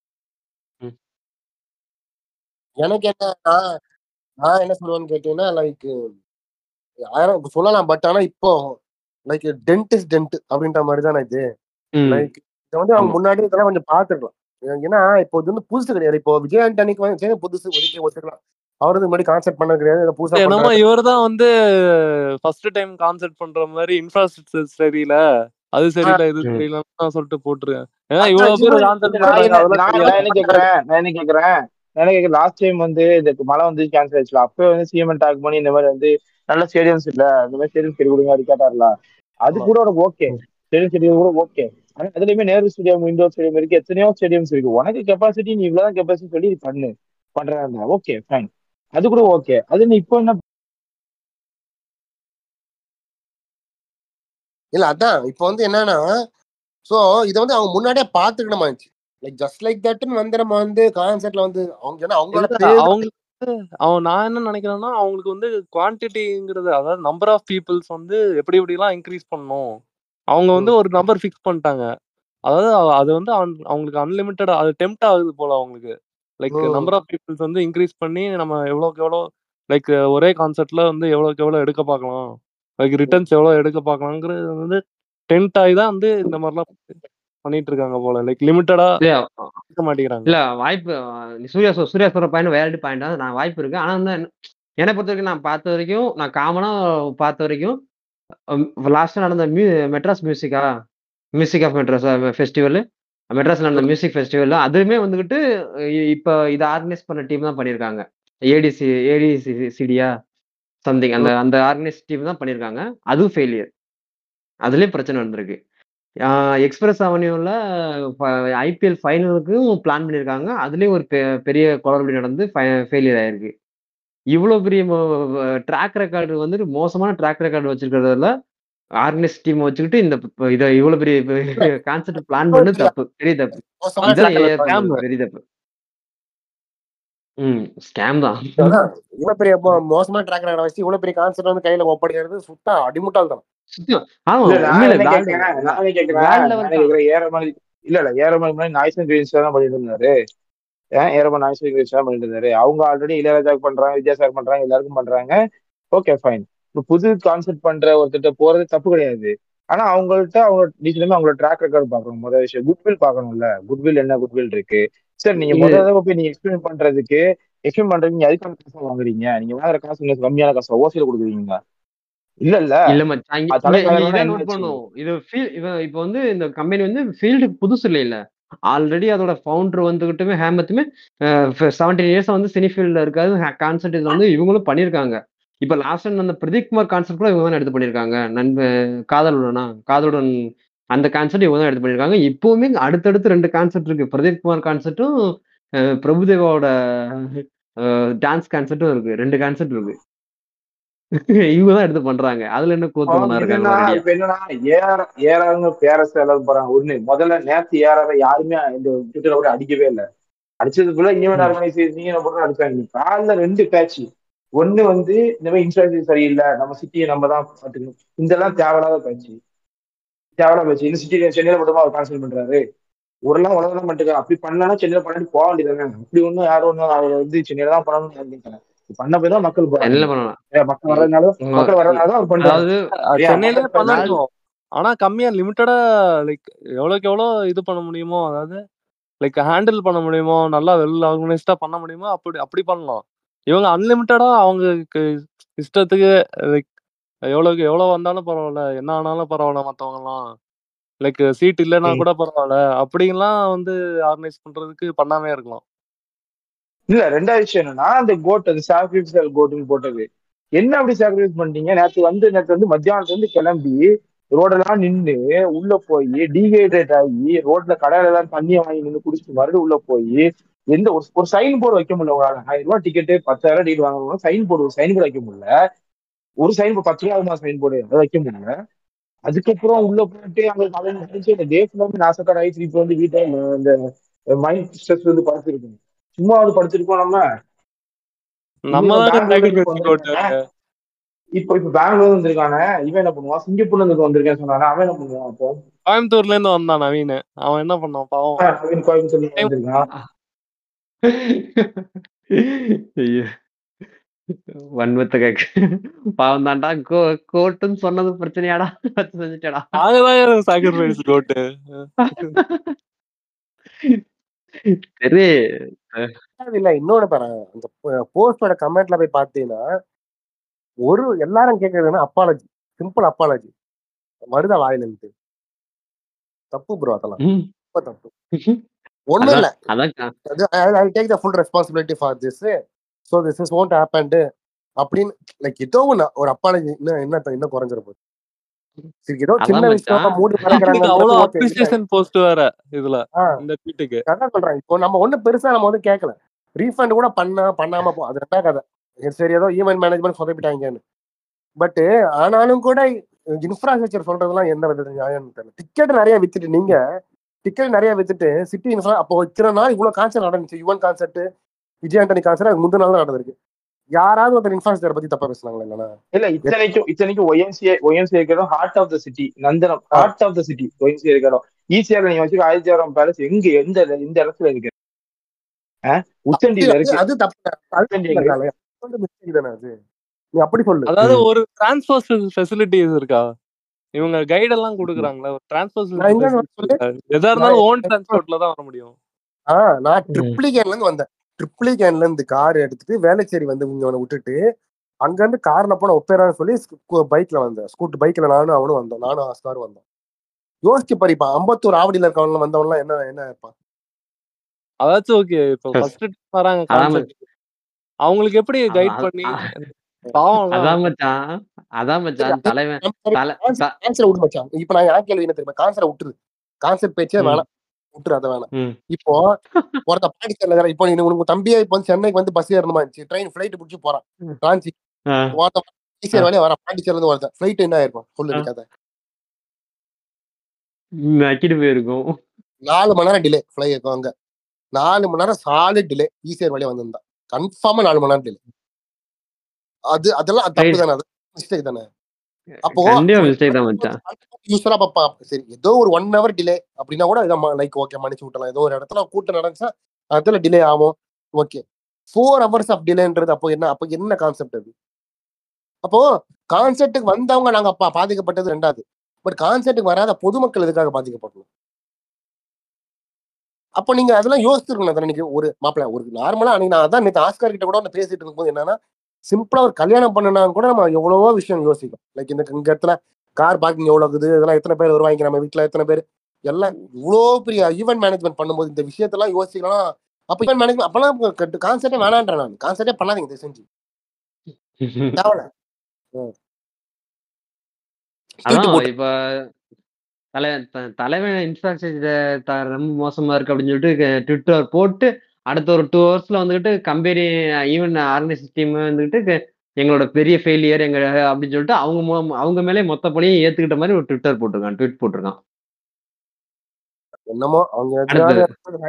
எனக்கு என்ன, நான் என்ன சொல்லுவேன்னு கேட்டீங்கன்னா லைக் சொல்லலாம். பட் ஆனா இப்போ லைக் டென்ட் அப்படின்ற மாதிரி தானே இது. லைக் இதை வந்து அவங்க முன்னாடி இதெல்லாம் கொஞ்சம் பார்த்துருக்கலாம். ஏன்னா இப்போ இது வந்து புதுசு கிடையாது. இப்போ விஜய் ஆண்டனிக்கு வந்து புதுசு ஒதுக்கலாம். அவருக்கு முன்னாடி கான்செப்ட் பண்ண கிடையாது. புதுசா என்னமோ இவர்தான் வந்து ஃபர்ஸ்ட் டைம் கான்செப்ட் பண்ற மாதிரி இன்ஃப்ராஸ்ட்ரக்சர் சரியில்ல, அது சரியில்ல, இது சரியில்லைன்னு சொல்லிட்டு போட்டுருக்கேன். ஏன்னா இவ்வளவு பேர் கான்செப்ட் பண்றாங்க. நான் என்ன கேக்குறேன், லாஸ்ட் டைம் வந்து இந்த மழை வந்து கேன்சல் ஆயிடுச்சுல, அப்பவே வந்து சிஎம் டாக் பண்ணி இந்த மாதிரி வந்து நல்ல ஸ்டேடியம்ஸ் இல்ல, இந்த மாதிரி ஸ்டேடியம் சரி கொடுங்க அது கேட்டார்ல. அது கூட உனக்கு ஓகே, ஸ்டேடியம் கூட ஓகே. ஆனா அதுலயுமே நேரு ஸ்டேடியம், இண்டோர் ஸ்டேடியம் இருக்கு, எத்தனையோ ஸ்டேடியம்ஸ் இருக்கு. உனக்கு கெப்பாசிட்டி நீ இவ்வளவுதான் கெப்பாசிட்டி சொல்லி பண்றதா ஓகே ஃபைன், அது கூட ஓகே. அது நீ இப்போ என்ன இல்ல அதான் இப்போ வந்து என்னன்னா, சோ இதை வந்து அவங்க முன்னாடியே பாத்துக்கணுமா இருந்துச்சு. லைக் ஜஸ்ட் லைக் தட்னு வந்து நம்ம வந்து கான்செப்ட்ல வந்து அவங்களுக்கு நான் என்ன நினைக்கிறேன்னா, அவங்களுக்கு வந்து குவான்டிட்டிங்கிறது, அதாவது நம்பர் ஆஃப் பீப்புள்ஸ் வந்து எப்படி எப்படிலாம் இன்க்ரீஸ் பண்ணணும், அவங்க வந்து ஒரு நம்பர் ஃபிக்ஸ் பண்ணிட்டாங்க. அதாவது அது வந்து அவங்களுக்கு அன்லிமிட்டடா அது டெம்ப்ட் ஆகுது போல அவங்களுக்கு. லைக் நம்பர் ஆஃப் பீப்புள்ஸ் வந்து இன்க்ரீஸ் பண்ணி நம்ம எவ்வளோக்கு எவ்வளோ லைக் ஒரே கான்செப்ட்ல வந்து எவ்வளோக்கு எவ்வளோ எடுக்க பார்க்கலாம், லைக் ரிட்டர்ன்ஸ் எவ்வளோ எடுக்க பார்க்கலாங்கிறது வந்து டென்ட் ஆகி தான் வந்து இந்த மாதிரிலாம் பண்ணிட்டு இருக்காங்க போல. லைக் லிமிட்டடா இருக்க மாட்டேங்கிறாங்க. இல்ல வாய்ப்பு சூர்யா சொல்ற பாயிண்ட் வேலிட் பாயிண்ட் தான். நான் வாய்ப்பு இருக்கு. ஆனா வந்து என்னை பொறுத்த வரைக்கும் நான் காமனா பார்த்த வரைக்கும் லாஸ்டா நடந்த Madras music of Madras festival, மெட்ராஸ்ல நடந்த மியூசிக் ஃபெஸ்டிவல், அதுவுமே வந்துகிட்டு இப்ப இதை ஆர்கனைஸ் பண்ண டீம் தான் பண்ணியிருக்காங்க. ஏடிசிடியா சம்திங் அந்த ஆர்கனைஸ் டீம் தான் பண்ணியிருக்காங்க. அதுவும் ஃபெயிலியர். அதுலயும் பிரச்சனை வந்திருக்கு. எக்ஸ்பிரஸ் அவென்யூல ஐபிஎல் ஃபைனலுக்கும் பிளான் பண்ணியிருக்காங்க. அதுலயும் ஒரு பெரிய குளறுபடி நடந்து ஃபெயிலியர் ஆயிருக்கு. இவ்வளவு பெரிய ட்ராக் ரெக்கார்டு வந்துட்டு மோசமான ட்ராக் ரெக்கார்டு வச்சிருக்கிறதுல ஆர்கனைஸ் டீம் வச்சுக்கிட்டு இதை இவ்வளவு பெரிய கான்செப்ட் பிளான் பண்ணு தப்பு, பெரிய தப்பு. இதான் பெரிய தப்பு. ஸ்கேம் தான். இவ்வளவு பெரிய மோசமான ட்ராக் ரெக்கார்ட் வச்சு இவ்வளவு பெரிய கான்செப்ட் வந்து கையில ஒப்படைக்கிறது சுத்தம் அடிமுட்டால் தான். ஏரமலை நாய்ஸ் அண்ட் கிரீன்ஸ் தான் பண்ணிட்டு இருந்தாரு. ஏரமலை நாய்ஸ் அண்ட் கிரீன்ஸ் தான் பண்ணிட்டு இருந்தாரு. அவங்க ஆல்ரெடி இளையராஜாக்கு பண்றாங்க, வித்யாசாகர் பண்றாங்க, எல்லாருக்கும் பண்றாங்க. Okay fine. புது கான்செப்ட் பண்ற ஒருத்தட்ட போறது தப்பு கிடையாது. ஆனா அவங்கள்ட்ட அவங்களோட ட்ராக் ரெக்கார்டு பாக்கணும். முதல் விஷயம் குட்வில் பாக்கணும்ல. குட்வில் என்ன குட்வில் இருக்கு? சரி, நீங்க முதல்ல போய் நீங்க எக்ஸ்பிளைன் பண்றதுக்கு நீங்க அதுக்கான காசு வாங்குறீங்க. நீங்க வாங்குற காசு கம்மியான காசு ஓசியில கொடுக்குறீங்க. இல்ல மச்சான், நோட் பண்ணும். இது இப்ப வந்து இந்த கம்பெனி வந்து ஃபீல்டுக்கு புதுசு இல்ல. ஆல்ரெடி அதோட ஃபவுண்டர் வந்துகிட்டுமே ஹேமத்துமே 17 இயர்ஸ் வந்து சினி ஃபீல்ட்ல இருக்காது. கான்செப்ட் இதுல வந்து இவங்களும் பண்ணிருக்காங்க. இப்ப லாஸ்ட் அந்த பிரதீப் குமார் கான்செப்ட் கூட இவங்க தான் எடுத்து பண்ணிருக்காங்க. காதலுடன் அந்த கான்செப்ட் இவங்க தான் எடுத்து பண்ணிருக்காங்க. இப்பவுமே அடுத்தடுத்து 2 கான்செப்ட் இருக்கு. பிரதீப் குமார் கான்செப்டும் பிரபுதேவாவோட டான்ஸ் கான்செப்டும் இருக்கு. 2 கான்செப்ட் இருக்கு. இவங்கதான் எடுத்து பண்றாங்க. அதுல என்ன ஏறாங்க பேரஸ் எல்லாரும் போறாங்க. ஒண்ணு முதல்ல நேத்து ஏறாத யாருமே இந்த ட்விட்டர்ல கூட அடிக்கவே இல்லை. அடிச்சதுக்குள்ள ஈவென்ட் ஆர்கனைசேஷன் போட்டு அடிச்சாங்க. காலைல 2 பேட்ச். ஒண்ணு வந்து இந்த மாதிரி இன்ஃப்ராஸ்ட்ரக்சர் சரியில்லை, நம்ம சிட்டியை நம்ம தான் பார்த்துக்கணும். இதெல்லாம் தேவையில்லாத பேட்ச். இந்த சிட்டி சென்னையில மட்டுமா அவர் கான்சென்ட் பண்றாரு? ஊரெல்லாம் உலகம் பண்ணிட்டு அப்படி பண்ணா சென்னையில பண்ணிட்டு போக வேண்டியதாங்க. அப்படி ஒண்ணும் யாரும் ஒன்னும் அவர் வந்து சென்னையில தான் பண்ணணும்னு பண்ண போய் தான் மக்கள் மக்கள் வர்றதுனால அவர் பண்றாரு. சென்னையிலே பண்ணணும். ஆனா கம்மியா லிமிட்டடா லைக் எவ்வளவுக்கு எவ்வளவு இது பண்ண முடியுமோ, அதாவது லைக் ஹேண்டில் பண்ண முடியுமோ, நல்லா வெல் ஆர்கனைஸ்டா பண்ண முடியுமோ அப்படி பண்ணலாம். இவங்க அன்லிமிட்டடா அவங்களுக்கு இஷ்டத்துக்கு லைக் எவ்வளவுக்கு எவ்வளவு வந்தாலும் பரவாயில்ல, என்ன ஆனாலும் பரவாயில்ல, மத்தவங்க எல்லாம் லைக் சீட் இல்லைன்னா கூட பரவாயில்ல அப்படின்லாம் வந்து ஆர்கனைஸ் பண்றதுக்கு பண்ணாமே இருக்கலாம். இல்ல, 2வது விஷயம் என்னன்னா அந்த கோட், அது சாக்ரிஃபைஸ் கோட்டுன்னு போட்டது என்ன அப்படி சாக்ரிஃபைஸ் பண்ணிட்டீங்க? நேற்று வந்து மத்தியானத்துல இருந்து கிளம்பி ரோடெல்லாம் நின்று உள்ள போய் டீஹைட்ரேட் ஆகி ரோட்ல கடையில எல்லாம் தண்ணியை வாங்கி நின்று குடிச்சிட்டு மறுபடியும் உள்ள போய் எந்த ஒரு சைன் போர்டு வைக்க முடியல. ஒரு 1000 ரூபாய் டிக்கெட்டு 10,000 டிக்கெட் வாங்கணும், சைன் போர்டு வைக்க முடியல. ஒரு சைன் போர்டு 10 ரூபாய் சைன் போர்டு அதை வைக்க முடியல. அதுக்கப்புறம் உள்ள போயிட்டு அங்க டே ஃபுல்லாமே நாசக்கார ஆயிடுச்சு. இப்போ வந்து வீட்டை இந்த மைண்ட் ஸ்ட்ரெஸ் வந்து படுத்திருக்கோம். சும்மா வந்து படுத்திருக்கோம். இப்ப பெங்களூர் வந்திருக்கானே, இவன் என்ன பண்ணுவான்? சிங்கப்பூர்ல இருந்து வந்திருக்கேன்னு சொன்னானே, அவன் என்ன பண்ணுவான்? அப்போ கோயம்புத்தூர்ல இருந்து வந்தான் நவீன். அவன் என்ன பண்ணான் பாவம்? நவீன் கோயம்புத்தூர்ல வந்திருக்கான். வன்மத்தை கேட்க பாவம் தான்டா. கோட்டுன்னு சொன்னது பிரச்சனையாடா? செஞ்சுட்டா சாக்ரிஃபைஸ் கோட்டு. இல்ல இன்னொன்னு பாரு, அந்த போஸ்டோட கமெண்ட்ல போய் பாத்தீங்கன்னா எல்லாரும் கேக்குறதுன்னா அப்பாலஜி, சிம்பிள் அப்பாலஜி வருதா வாயில இருந்து? தப்பு ப்ரோ, அதெல்லாம் ரொம்ப தப்பு. ஒண்ணும் இல்ல, I'll take the full responsibility for this, so this is won't happen அப்படின்னு லைக் ஏதோ ஒரு அப்பாலஜி என்ன குறைஞ்சிட போகுது? ஏதோ சின்ன விஷயம் மூடி மறைக்கிறாங்க. அவ்வளவு அப்ரிசியேஷன் போஸ்ட் வேற இதுல இந்த ட்வீட்டுக்கு. அதான் சொல்றாங்க. இப்போ நம்ம ஒண்ணு பெருசா நம்ம வந்து கேட்கல, ரீஃபண்ட் கூட பண்ணாம போ, அது ரெண்டா கதை. சரி, ஏதோ ஈவென்ட் மேனேஜ்மெண்ட் சொதப்பிட்டாங்கன்னு. பட் ஆனாலும் கூட இன்ஃப்ராஸ்ட்ரக்சர் சொல்றதுலாம் எந்த வித நியாயம்னு தெரியல. டிக்கெட் நிறைய வித்துட்டு சிட்டி அப்போ இத்தனை நாள் இவ்வளவு கான்செர்ட் நடந்துச்சு. யுவன் கான்செர்ட், விஜய் ஆண்டனி கான்செர்ட், அது முந்தின நாள் நடந்திருக்கு. யாராவது ஒரு இன்ஃப்ராஸ்ட்ரக்சர் பத்தி தப்பா பேசுனாங்களா? இல்ல, இத்தனைக்கும் ஒய்எம்சிஏ இருக்கிறோம் heart of the city, Nandanam heart of the city YMCA இருக்கிறோம். ஈஸியாக நீங்க வச்சுக்க 1000 பேலஸ் எங்க எந்த இடத்துல இருக்கு? உச்சண்டியில இருக்கு. அது தப்பு. மிஸ்டேக் தானே அது. நீ அப்படி சொல்லு. அதாவது ஒரு டிரான்ஸ்போர்ட் ஃபெசிலிட்டிஸ் இருக்கா? இவங்க கைட் எல்லாம் குடுக்குறாங்களா? ஒரு டிரான்ஸ்போர்ட் நான் எங்க ஃபெசிலிட்டி எதா இருந்தாலும் ஓன் டிரான்ஸ்போர்ட்ல தான் வர முடியும். நான் ட்ரிப்ளிகேன்ல இருந்து வந்தேன். ட்ரிப்ளிகேன்ல இருந்து கார் எடுத்துட்டு வேளச்சேரி வந்து இங்க விட்டுட்டு அங்க இருந்து கார்ல போன ஒப்பேரான்னு சொல்லி பைக்ல வந்தேன். ஸ்கூட்டர் பைக்ல நானும் அவனும் வந்தோம். நானும் ஆஸ்காரும் வந்தோம். யோசிச்சு பாருப்பா, 51 ஆவடியில இருக்கவங்க வந்தவன்லாம் என்ன இருப்பான்? அதாச்சும் ஓகே. இப்போ ஃபர்ஸ்ட் வராங்க கான்செப்ட். அவங்களுக்கு எப்படி கைட் பண்ணி அதான் மச்சான் தலைவன் கான்செப்ட் விடு மச்சான். இப்ப நான் யார் கேள்வி என்ன தெரியுமா? கான்செப்ட் விட்டுரு. கான்செப்ட் பேச்சே வேணாம். விட்டுரு, அதை வேணாம். இப்போ ஒருத்த பாண்டிச்சேரியில இப்போ உங்க தம்பியே இப்போ வந்து சென்னைக்கு வந்து பஸ் ஏறணுமா இருந்துச்சு, ட்ரெயின் ஃபிளைட் பிடிச்சி போறான் ராஞ்சி ஈஸியர் வழியா வர பாண்டிச்சேரியில இருந்து ஒருத்தன் ஃபிளைட் என்ன ஆயிருக்கும் சொல்லு கதை. போயிருக்கும் 4 மணி நேரம் டிலே ஃபிளை இருக்கும். அங்க 4 மணி நேரம் சாலிட் டிலே. ஈஸியர் வழியா வந்திருந்தான் கன்ஃபார்மா 4 மணி நேரம் டிலே. அதெல்லாம் தப்பு தானே, அது மிஸ்டேக் தானே. அப்போ யூஸ்வலா பாப்பா சரி ஏதோ ஒரு 1 hour டிலே அப்படின்னா கூட லைக் ஓகே மன்னிச்சு விட்டலாம். ஏதோ ஒரு இடத்துல கூட்டம் நடந்துச்சா அதுல டிலே ஆகும், ஓகே. 4 hours ஆஃப் டிலேன்றது அப்போ என்ன கான்செப்ட் அது? அப்போ கான்செப்டுக்கு வந்தவங்க நாங்க பாதிக்கப்பட்டது ரெண்டாவது. பட் கான்செப்டுக்கு வராத பொதுமக்கள் எதுக்காக பாதிக்கப்படணும்? அப்போ நீங்க அதெல்லாம் யோசிச்சிருக்கணும். இன்னைக்கு ஒரு மாப்பிள்ள ஒரு நார்மலா அன்னைக்கு நான் அதான் நேற்று ஆஸ்கார் கிட்ட கூட பேசிட்டு இருக்கும்போது என்னன்னா, சிம்பிளா ஒரு கல்யாணம் பண்ணனா கூட நம்ம எவ்வளவோ விஷயம் யோசிக்கும். லைக் இந்த இடத்துல கார் பார்க்கிங் எவ்வளவு இருக்குது, இதெல்லாம் எத்தனை பேர் வருவாங்க, நம்ம வீட்டுல எத்தனை பேர், எல்லாம் இவ்வளோ பெரிய ஈவென்ட் மேனேஜ்மெண்ட் பண்ணும்போது இந்த விஷயத்தெல்லாம் யோசிக்கலாம். அப்ப ஈவென்ட் மேனேஜ்மெண்ட் அப்பெல்லாம் கான்செப்டே வேணான்றேன் நான். கான்செப்டே பண்ணாதீங்க தயவு செஞ்சு. இப்ப தலைவன் இன்ஃப்ராஸ்ட்ரக்சர் ரொம்ப மோசமா இருக்கு அப்படின்னு சொல்லிட்டு ட்விட்டர் போட்டு அடுத்த ஒரு 2 hours வந்துகிட்டு கம்பெனி ஈவன் ஆர்கனைசேஷன் டீம் வந்துகிட்டு எங்களோட பெரிய ஃபெயிலியர் எங்க அப்படின்னு சொல்லிட்டு அவங்க மேலே மொத்த பழியும் ஏத்துக்கிட்ட மாதிரி ஒரு ட்விட் போட்டிருக்கான். என்னமோ அவங்க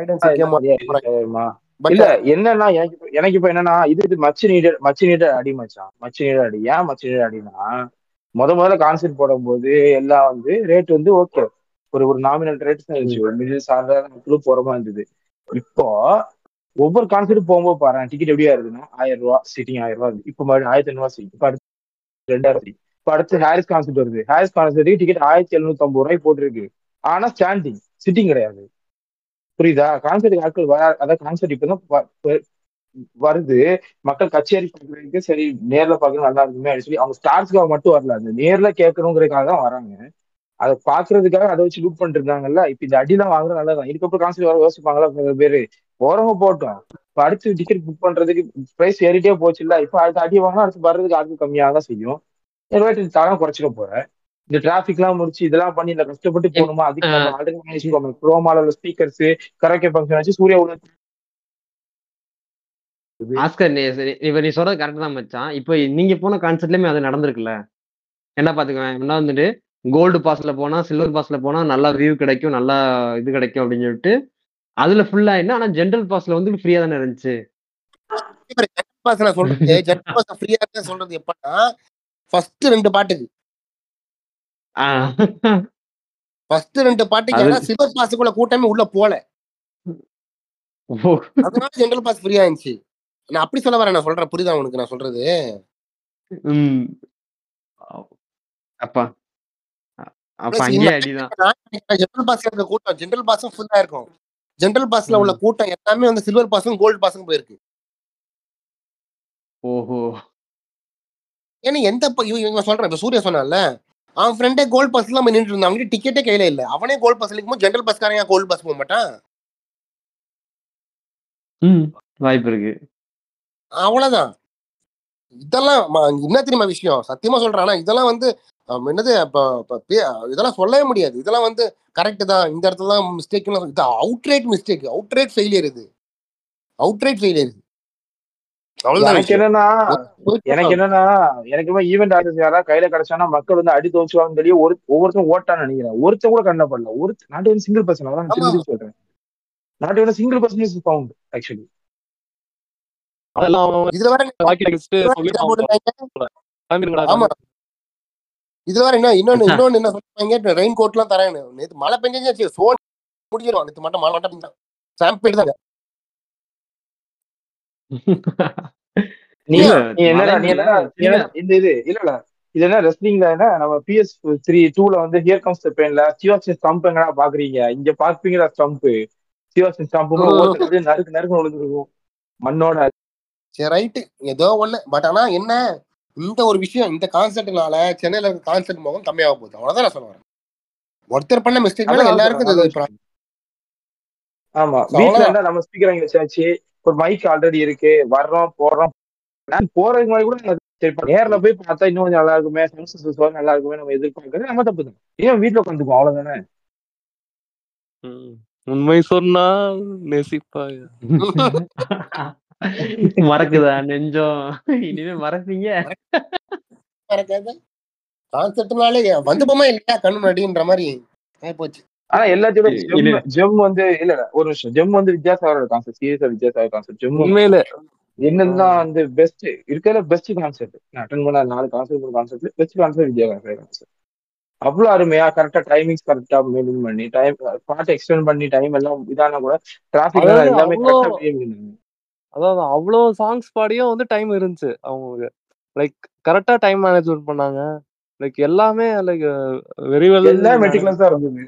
இல்ல என்னன்னா எனக்கு இப்ப என்னன்னா இது மச் நீடட் அடி மச்சான். மச் நீடட் அடி. ஏன் மச் நீடட் அடினா முதல்ல கான்செப்ட் போடும்போது எல்லாம் வந்து ரேட் வந்து ஓகே ஒரு நாமினல் ரேட் தான் இருந்துச்சு. ஒரு மிடில் சாதாரண மக்களும் போற மாதிரி இருந்தது. இப்போ ஒவ்வொரு கான்செப்ட் போகும்போது பாரு டிக்கெட் எப்படியா இருக்குன்னா 1000 ரூபா சிட்டிங் 1000 ரூபா இப்ப மறுபடியும் 1500 சீட். இப்ப அடுத்து 2000. இப்ப அடுத்து ஹாரிஸ் கான்செப்ட் வருது. ஹாரிஸ் கான்செப்ட் டிக்கெட் 1750 ரூபாய்க்கு போட்டிருக்கு. ஆனா ஸ்டாண்டிங் சிட்டிங் கிடையாது. புரியுதா? கான்செப்ட் ஆட்கள் அதாவது கான்செப்ட் இப்பதான் வருது. மக்கள் கச்சேரி பாக்குறதுக்கு சரி நேர்ல பாக்குறது நல்லா இருக்குமே அப்படின்னு சொல்லி அவங்க ஸ்டார்ஸ்க்காக மட்டும் வரல, அது நேர்ல கேட்கணுங்கிறதுக்காக தான் வராங்க. அதை பாக்குறதுக்காக அதை வச்சு லூட் பண்ணிட்டு இருக்காங்கல்ல. இப்ப இந்த அடிலாம் வாங்குறது நல்லதான். இதுக்கப்புறம் கான்செப்ட் வர யோசிப்பாங்களா பேரு? போறவங்க போட்டோம். இப்ப அடுத்து டிக்கெட் புக் பண்றதுக்கு பிரைஸ் ஏறிட்டே போச்சு இல்ல. இப்ப அடுத்து அடி வாங்கினா அடுத்து வர்றதுக்கு ஆட்கள் கம்மியாக தான் செய்யும். தரம் குறைச்சிக்க போறேன். இந்த டிராபிக் எல்லாம் முடிச்சு இதெல்லாம் பண்ணி இல்ல கஷ்டப்பட்டு போகணுமா? அதுக்கு நம்ம ஆல்ரெடி ப்ரோமால உள்ள ஸ்பீக்கர்ஸ் கரெக்ட் ஃபங்க்ஷன் வச்சு சூர்யா ஆஸ்கர் இப்ப நீ சொல்றது கரெக்ட் தான் மச்சான். இப்ப நீங்க போன கான்செப்ட்லயுமே அது நடந்திருக்குல்ல. என்ன பாத்துக்குவேன் என்ன வந்துட்டு கோல்டு பாஸ்ல போனா சில்வர் பாஸ்ல போனா நல்லா வியூ கிடைக்கும், நல்லா இது கிடைக்கும் அப்படின்னு சொல்லிட்டு அதுல ஃபுல்லா என்ன. ஆனா ஜென்ரல் பாஸ்ல வந்து ஃப்ரீயா தானே இருந்துச்சு. சொல்றது எப்பன்னா ஃபர்ஸ்ட் 2 பாட்டுக்கு ஃபர்ஸ்ட் 2 பாட்டுக்கு ஏன்னா சில்வர் பாஸுக்குள்ள கூட்டமே உள்ள போல, அதனால ஜெனரல் பாஸ் ஃப்ரீயா இருந்துச்சு. நான் அப்படி சொல்ல வரேன். நான் சொல்றேன் புரியுதா உனக்கு நான் சொல்றது? அப்பா அப்ப அங்கே அடிதான். ஜெனரல் பாஸ்ல இருக்க கூட்டம் ஜெனரல் பாஸும் ஃபுல்லா இருக்கும். ஜெனரல் பாஸ்ல உள்ள கூட்டம் எல்லாமே வந்து சில்வர் பாஸும் கோல்டு பாஸும் போயிருக்கு. ஓஹோ. ஏன்னா எந்த இவங்க சொல்றேன் இப்ப சூர்யா சொன்னால அவன் ஃப்ரெண்டே கோல்டு பாஸ் எல்லாம் நின்றுட்டு இருந்தான். அவனுக்கு டிக்கெட்டே கையில இல்ல. அவனே கோல்டு பாஸ் இருக்கும்போது ஜெனரல் பாஸ்காரங்க கோல்டு பாஸ் போக மாட்டான். வாய்ப்பு இருக்கு. அவ்வளவுதான். இதெல்லாம் என்ன தெரியுமா விஷயம்? சத்தியமா சொல்றேன். ஆனா இதெல்லாம் வந்து என்னது இதெல்லாம் சொல்லவே முடியாது. இதெல்லாம் வந்து கரெக்ட் தான். இந்த இடத்துல தான் மிஸ்டேக். இது அவுட்ரைட் மிஸ்டேக், அவுட்ரைட் ஃபெயிலியர். இது அவுட்ரைட் ஃபெயிலியர். எனக்கு என்னன்னா ஈவென்ட் ஆர்டர்ஸ் யாரா கையில கிடைச்சானா மக்கள் வந்து அடி தோச்சுவாங்க சொல்லி ஒவ்வொருத்தரும் ஓட்டான்னு நினைக்கிறேன். ஒருத்தர் கூட கண்ண பண்ணல. நாட்டு வந்து சிங்கிள் பர்சன் அதான் திரும்பி சொல்றேன். நாட்டு வந்து single person is found actually. இதுல வேற இன்னொன்னு என்ன சொல்றாங்க, ரெயின் கோட் எல்லாம் தரேன்னு. நேத்து மழை பெஞ்சாச்சு சோன் முடிஞ்சிடும். நேத்து மட்டும் மழை மட்டும் சாம்பிள் தாங்க. நீ இல்ல நீ என்னடா நீ மலைன்னு இல்ல என்னடா நீ நீங்க என்னடா இந்த இல்ல இல்ல இது என்ன ரெஸ்லிங்ல என்ன நம்ம PS3 2ல வந்து ஹியர் கம்ஸ் தி பெயின்ல சிவாசி ஸ்டம்ப் எங்கடா பாக்குறீங்க இங்க பாப்பீங்கடா ஸ்டம்ப் சிவாசி ஸ்டம்ப்னு ஒவ்வொருத்தர் அப்படியே நறுக்கு நறுக்கு விழுந்துருக்கும் மண்ணோட. சரி ரைட்டு ஏதோ ஒண்ணு. பட் ஆனா என்ன, இந்த ஒரு விஷயம், இந்த கான்செப்ட்னால சென்னையில இருக்க கான்செப்ட் முகம் கம்மியாக போகுது. அவ்வளவுதான் நான் சொல்ல வரேன். ஒருத்தர் பண்ண மிஸ்டேக்னால அதான் எல்லாருக்கும் நல்ல இது விஷயம். ஆமா So, வீட்டுல அவ்வளவுதான். இருந்தா நம்ம ஸ்பீக்கர் வாங்கி வச்சாச்சு, ஒரு மைக் ஆல்ரெடி இருக்கு, வர்றோம் போறோம். போறதுக்கு முன்னாடி கூட சரி நேர்ல போய் பார்த்தா இன்னும் கொஞ்சம் நல்லா இருக்குமே, நல்லா இருக்குமே நம்ம எதிர்பார்க்கறது நம்ம தப்பு தான். ஏன் வீட்டுல உட்காந்துக்குவோம் அவ்வளவுதானே. உண்மை சொன்னால் நேசிப்பாய். மறக்குதா நெஞ்சம், இனிமே மறப்பீங்க. கான்செப்ட்னாலே வந்து போமா இல்லையா கண்ணு முன்னாடின்ற மாதிரி போச்சு. ஆனா எல்லாத்தையோட ஜெம் வந்து இல்ல ஒரு நிமிஷம், ஜெம் வந்து வித்யாசாகரோட கான்செப்ட், சீரியஸா வித்யாசாகர் கான்செப்ட் ஜெம் உண்மையிலே என்னதான் வந்து பெஸ்ட் இருக்கிற பெஸ்ட் கான்செப்ட். நான் அட்டன் பண்ண 4 concept best concept Vidyasagar concept. அவ்வளவு அருமையா கரெக்டா டைமிங்ஸ் கரெக்டா மெயின்டைன் பண்ணி டைம் பாட்டு எக்ஸ்டெண்ட் பண்ணி டைம் எல்லாம் இதான கூட டிராபிக் அதாவது எல்லாமே அவ்வளோ கரெக்டா. அதாவது அவ்வளோ சாங்ஸ் பாடியும் வந்து டைம் இருந்துச்சு அவங்களுக்கு. லைக் கரெக்டா டைம் மேனேஜ்மெண்ட் பண்ணாங்க. லைக் எல்லாமே லைக் வெரி வெல் எல்லாம் மெட்டிகுலஸா இருந்தது.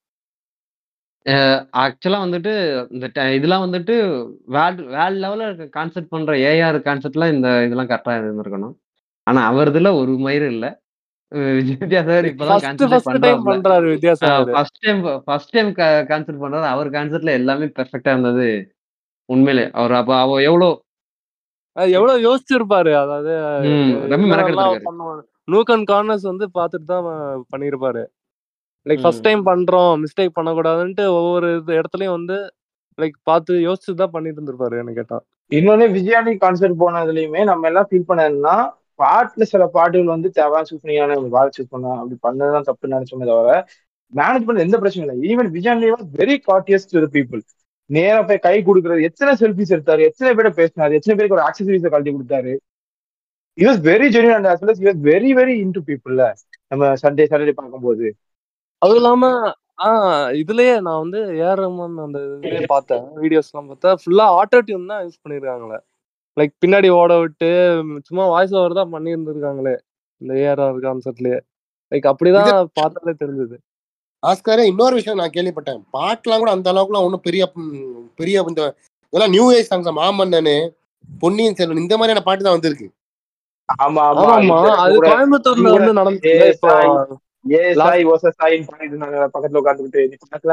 ஆக்சுவலா வந்துட்டு இந்த இதெல்லாம் வந்துட்டு வேர்ல்ட் லெவல்ல கான்செப்ட் பண்ற ஏஆர் கான்செப்ட்லாம் இந்த இதெல்லாம் கரெக்டா இருந்திருக்கணும். ஆனா அவர் இதுல ஒரு மயிறு இல்ல. வித்யாசாகர் இப்பதான் கான்செப்டே டைம் பண்றாப்ல. பண்றாரு வித்யாசாகர். ஃபர்ஸ்ட் டைம் கான்செப்ட் பண்றாரு. அவர் கான்செப்ட்ல எல்லாமே பெர்ஃபெக்ட்டா இருந்தது. உண்மையிலே அவர் அப்ப எவ்வளவு யோசிச்சிருப்பாரு. அதாவது ரொம்ப என்னென்னலாம் மெனக்கெடுத்திருக்காரு. பண்ணுவாங்க, நூக் அண்ட் கார்னர்ஸ் வந்து பார்த்துட்டு தான் பண்ணியிருப்பாரு. லைக் ஃபர்ஸ்ட் ம். டைம் பண்றோம், மிஸ்டேக் பண்ணக்கூடாதுன்ட்டு ஒவ்வொரு இடத்துலயும் வந்து லைக் பார்த்து யோசிச்சு தான் பண்ணிட்டு இருந்திருப்பாரு என்ன கேட்டா. இன்னொன்னு விஜயாண்டி கான்செர்ட் போனதுலயுமே நம்ம எல்லாம் ஃபீல் பண்ணதுன்னா பாட்டுல சில பாட்டுகள் வந்து தேவை சூஸ் பண்ணியான பாட்டு சூஸ் பண்ண அப்படி பண்ணதான் தப்பு நினைச்சோமே தவிர மேனேஜ் பண்ண எந்த பிரச்சனையும் இல்லை. Even Vijayandi was very courteous to the people. நேரா போய் கை கொடுக்குறது, எத்தனை செல்ஃபிஸ் எடுத்தாரு, எத்தனை பேரை பேசினாரு, எத்தனை பேருக்கு ஒரு ஆக்சசரிஸை கழட்டி கொடுத்தாரு. he was very genuine and as well as he was very very into people. நம்ம சாட்டர்டே பார்க்கும்போது அதுவும் இல்லாம இதுலயே நான் வந்து ஏஆர் ரஹ்மான் அந்த இதுலயே பார்த்தேன், வீடியோஸ் எல்லாம் பார்த்தா ஃபுல்லா ஆட்டோ டியூன் தான் யூஸ் பண்ணிருக்காங்களே. லைக் பின்னாடி ஓட விட்டு சும்மா வாய்ஸ் ஓவர் தான் பண்ணி இருந்திருக்காங்களே இந்த ஏஆர் கான்செப்ட்லயே. லைக் அப்படிதான் பார்த்தாலே தெரிஞ்சது. ஆஸ்காரே இன்னொரு விஷயம் நான் கேள்விப்பட்டேன், பாட்டுலாம் கூட அந்த அளவுக்குலாம் ஒன்றும் பெரிய பெரிய இந்த இதெல்லாம் நியூ ஏஜ் சாங்ஸ், மாமன்னனு, பொன்னியின் செல்வன் இந்த மாதிரியான பாட்டு தான் வந்திருக்கு. ஆமா அது கோயம்புத்தூர்ல வந்து நடந்துச்சு. பக்கத்துல உட்காந்துக்கிட்டு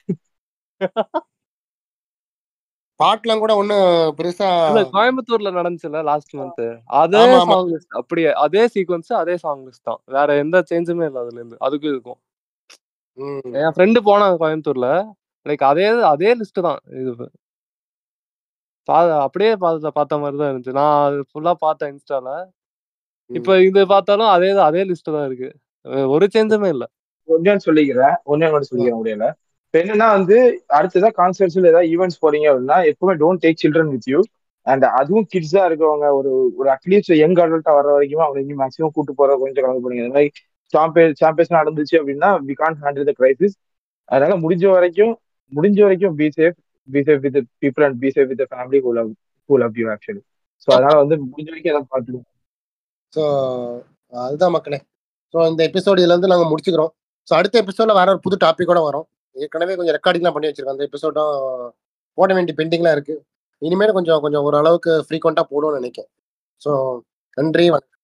பாட்டுலாம் கூட ஒன்னும் பெருசா கோயம்புத்தூர்ல நடந்துச்சுல லாஸ்ட் மந்த். அதே சாங் லிஸ்ட் அப்படியே, அதே சீக்வன்ஸ், அதே சாங் லிஸ்ட் தான், வேற எந்த சேஞ்சுமே இல்லை அதுல இருந்து. அதுக்கும் இருக்கும். என் ஃப்ரெண்டு போனாங்க கோயம்புத்தூர்ல, லைக் அதே லிஸ்ட் தான். இது அப்படியே பார்த்த மாதிரி தான் இருந்துச்சு. நான் அது ஃபுல்லா பார்த்தேன் இன்ஸ்டால. இப்ப இது பார்த்தாலும் அதே லிஸ்ட் தான் இருக்கு, ஒரு சேஞ்சுமே இல்ல. ஒன்னு சொல்லிக்கிறேன் முடியல. இப்ப என்னன்னா வந்து அடுத்ததான் கான்சர்ட்ஸ்ல ஏதாவது ஈவெண்ட்ஸ் போறீங்க அப்படின்னா எப்பவுமே don't take children with you. And அதுவும் கிட்ஸா இருக்கவங்க ஒரு அட்லீஸ்ட் யங் அடல்ட்டா வர வரைக்கும் அவங்க மேக்ஸிமம் கூட்டு போற கொஞ்சம் கலந்து போறீங்க. இந்த மாதிரி சாம்பியன்ஸ் நடந்துச்சு அப்படின்னா we can't handle the crisis. அதனால முடிஞ்ச வரைக்கும் be safe with people and be safe with family who love you actually. So அதனால வந்து முடிஞ்ச வரைக்கும் எதாவது பார்த்துக்கணும். ஸோ அதுதான் மக்களே. ஸோ இந்த எபிசோடு இதுல இருந்து நாங்கள் முடிச்சுக்கிறோம். ஸோ அடுத்த எபிசோட்ல வேற ஒரு புது டாபிக்கோட வரும். ஏற்கனவே கொஞ்சம் ரெக்கார்டிங்லாம் பண்ணி வச்சிருக்கோம். அந்த எபிசோடும் போட வேண்டிய பெண்டிங்லாம் இருக்கு. இனிமேல் கொஞ்சம் ஓரளவுக்கு ஃப்ரீக்வெண்ட்டாக போடுவோம்னு நினைக்கிறேன். ஸோ நன்றி, வணக்கம்.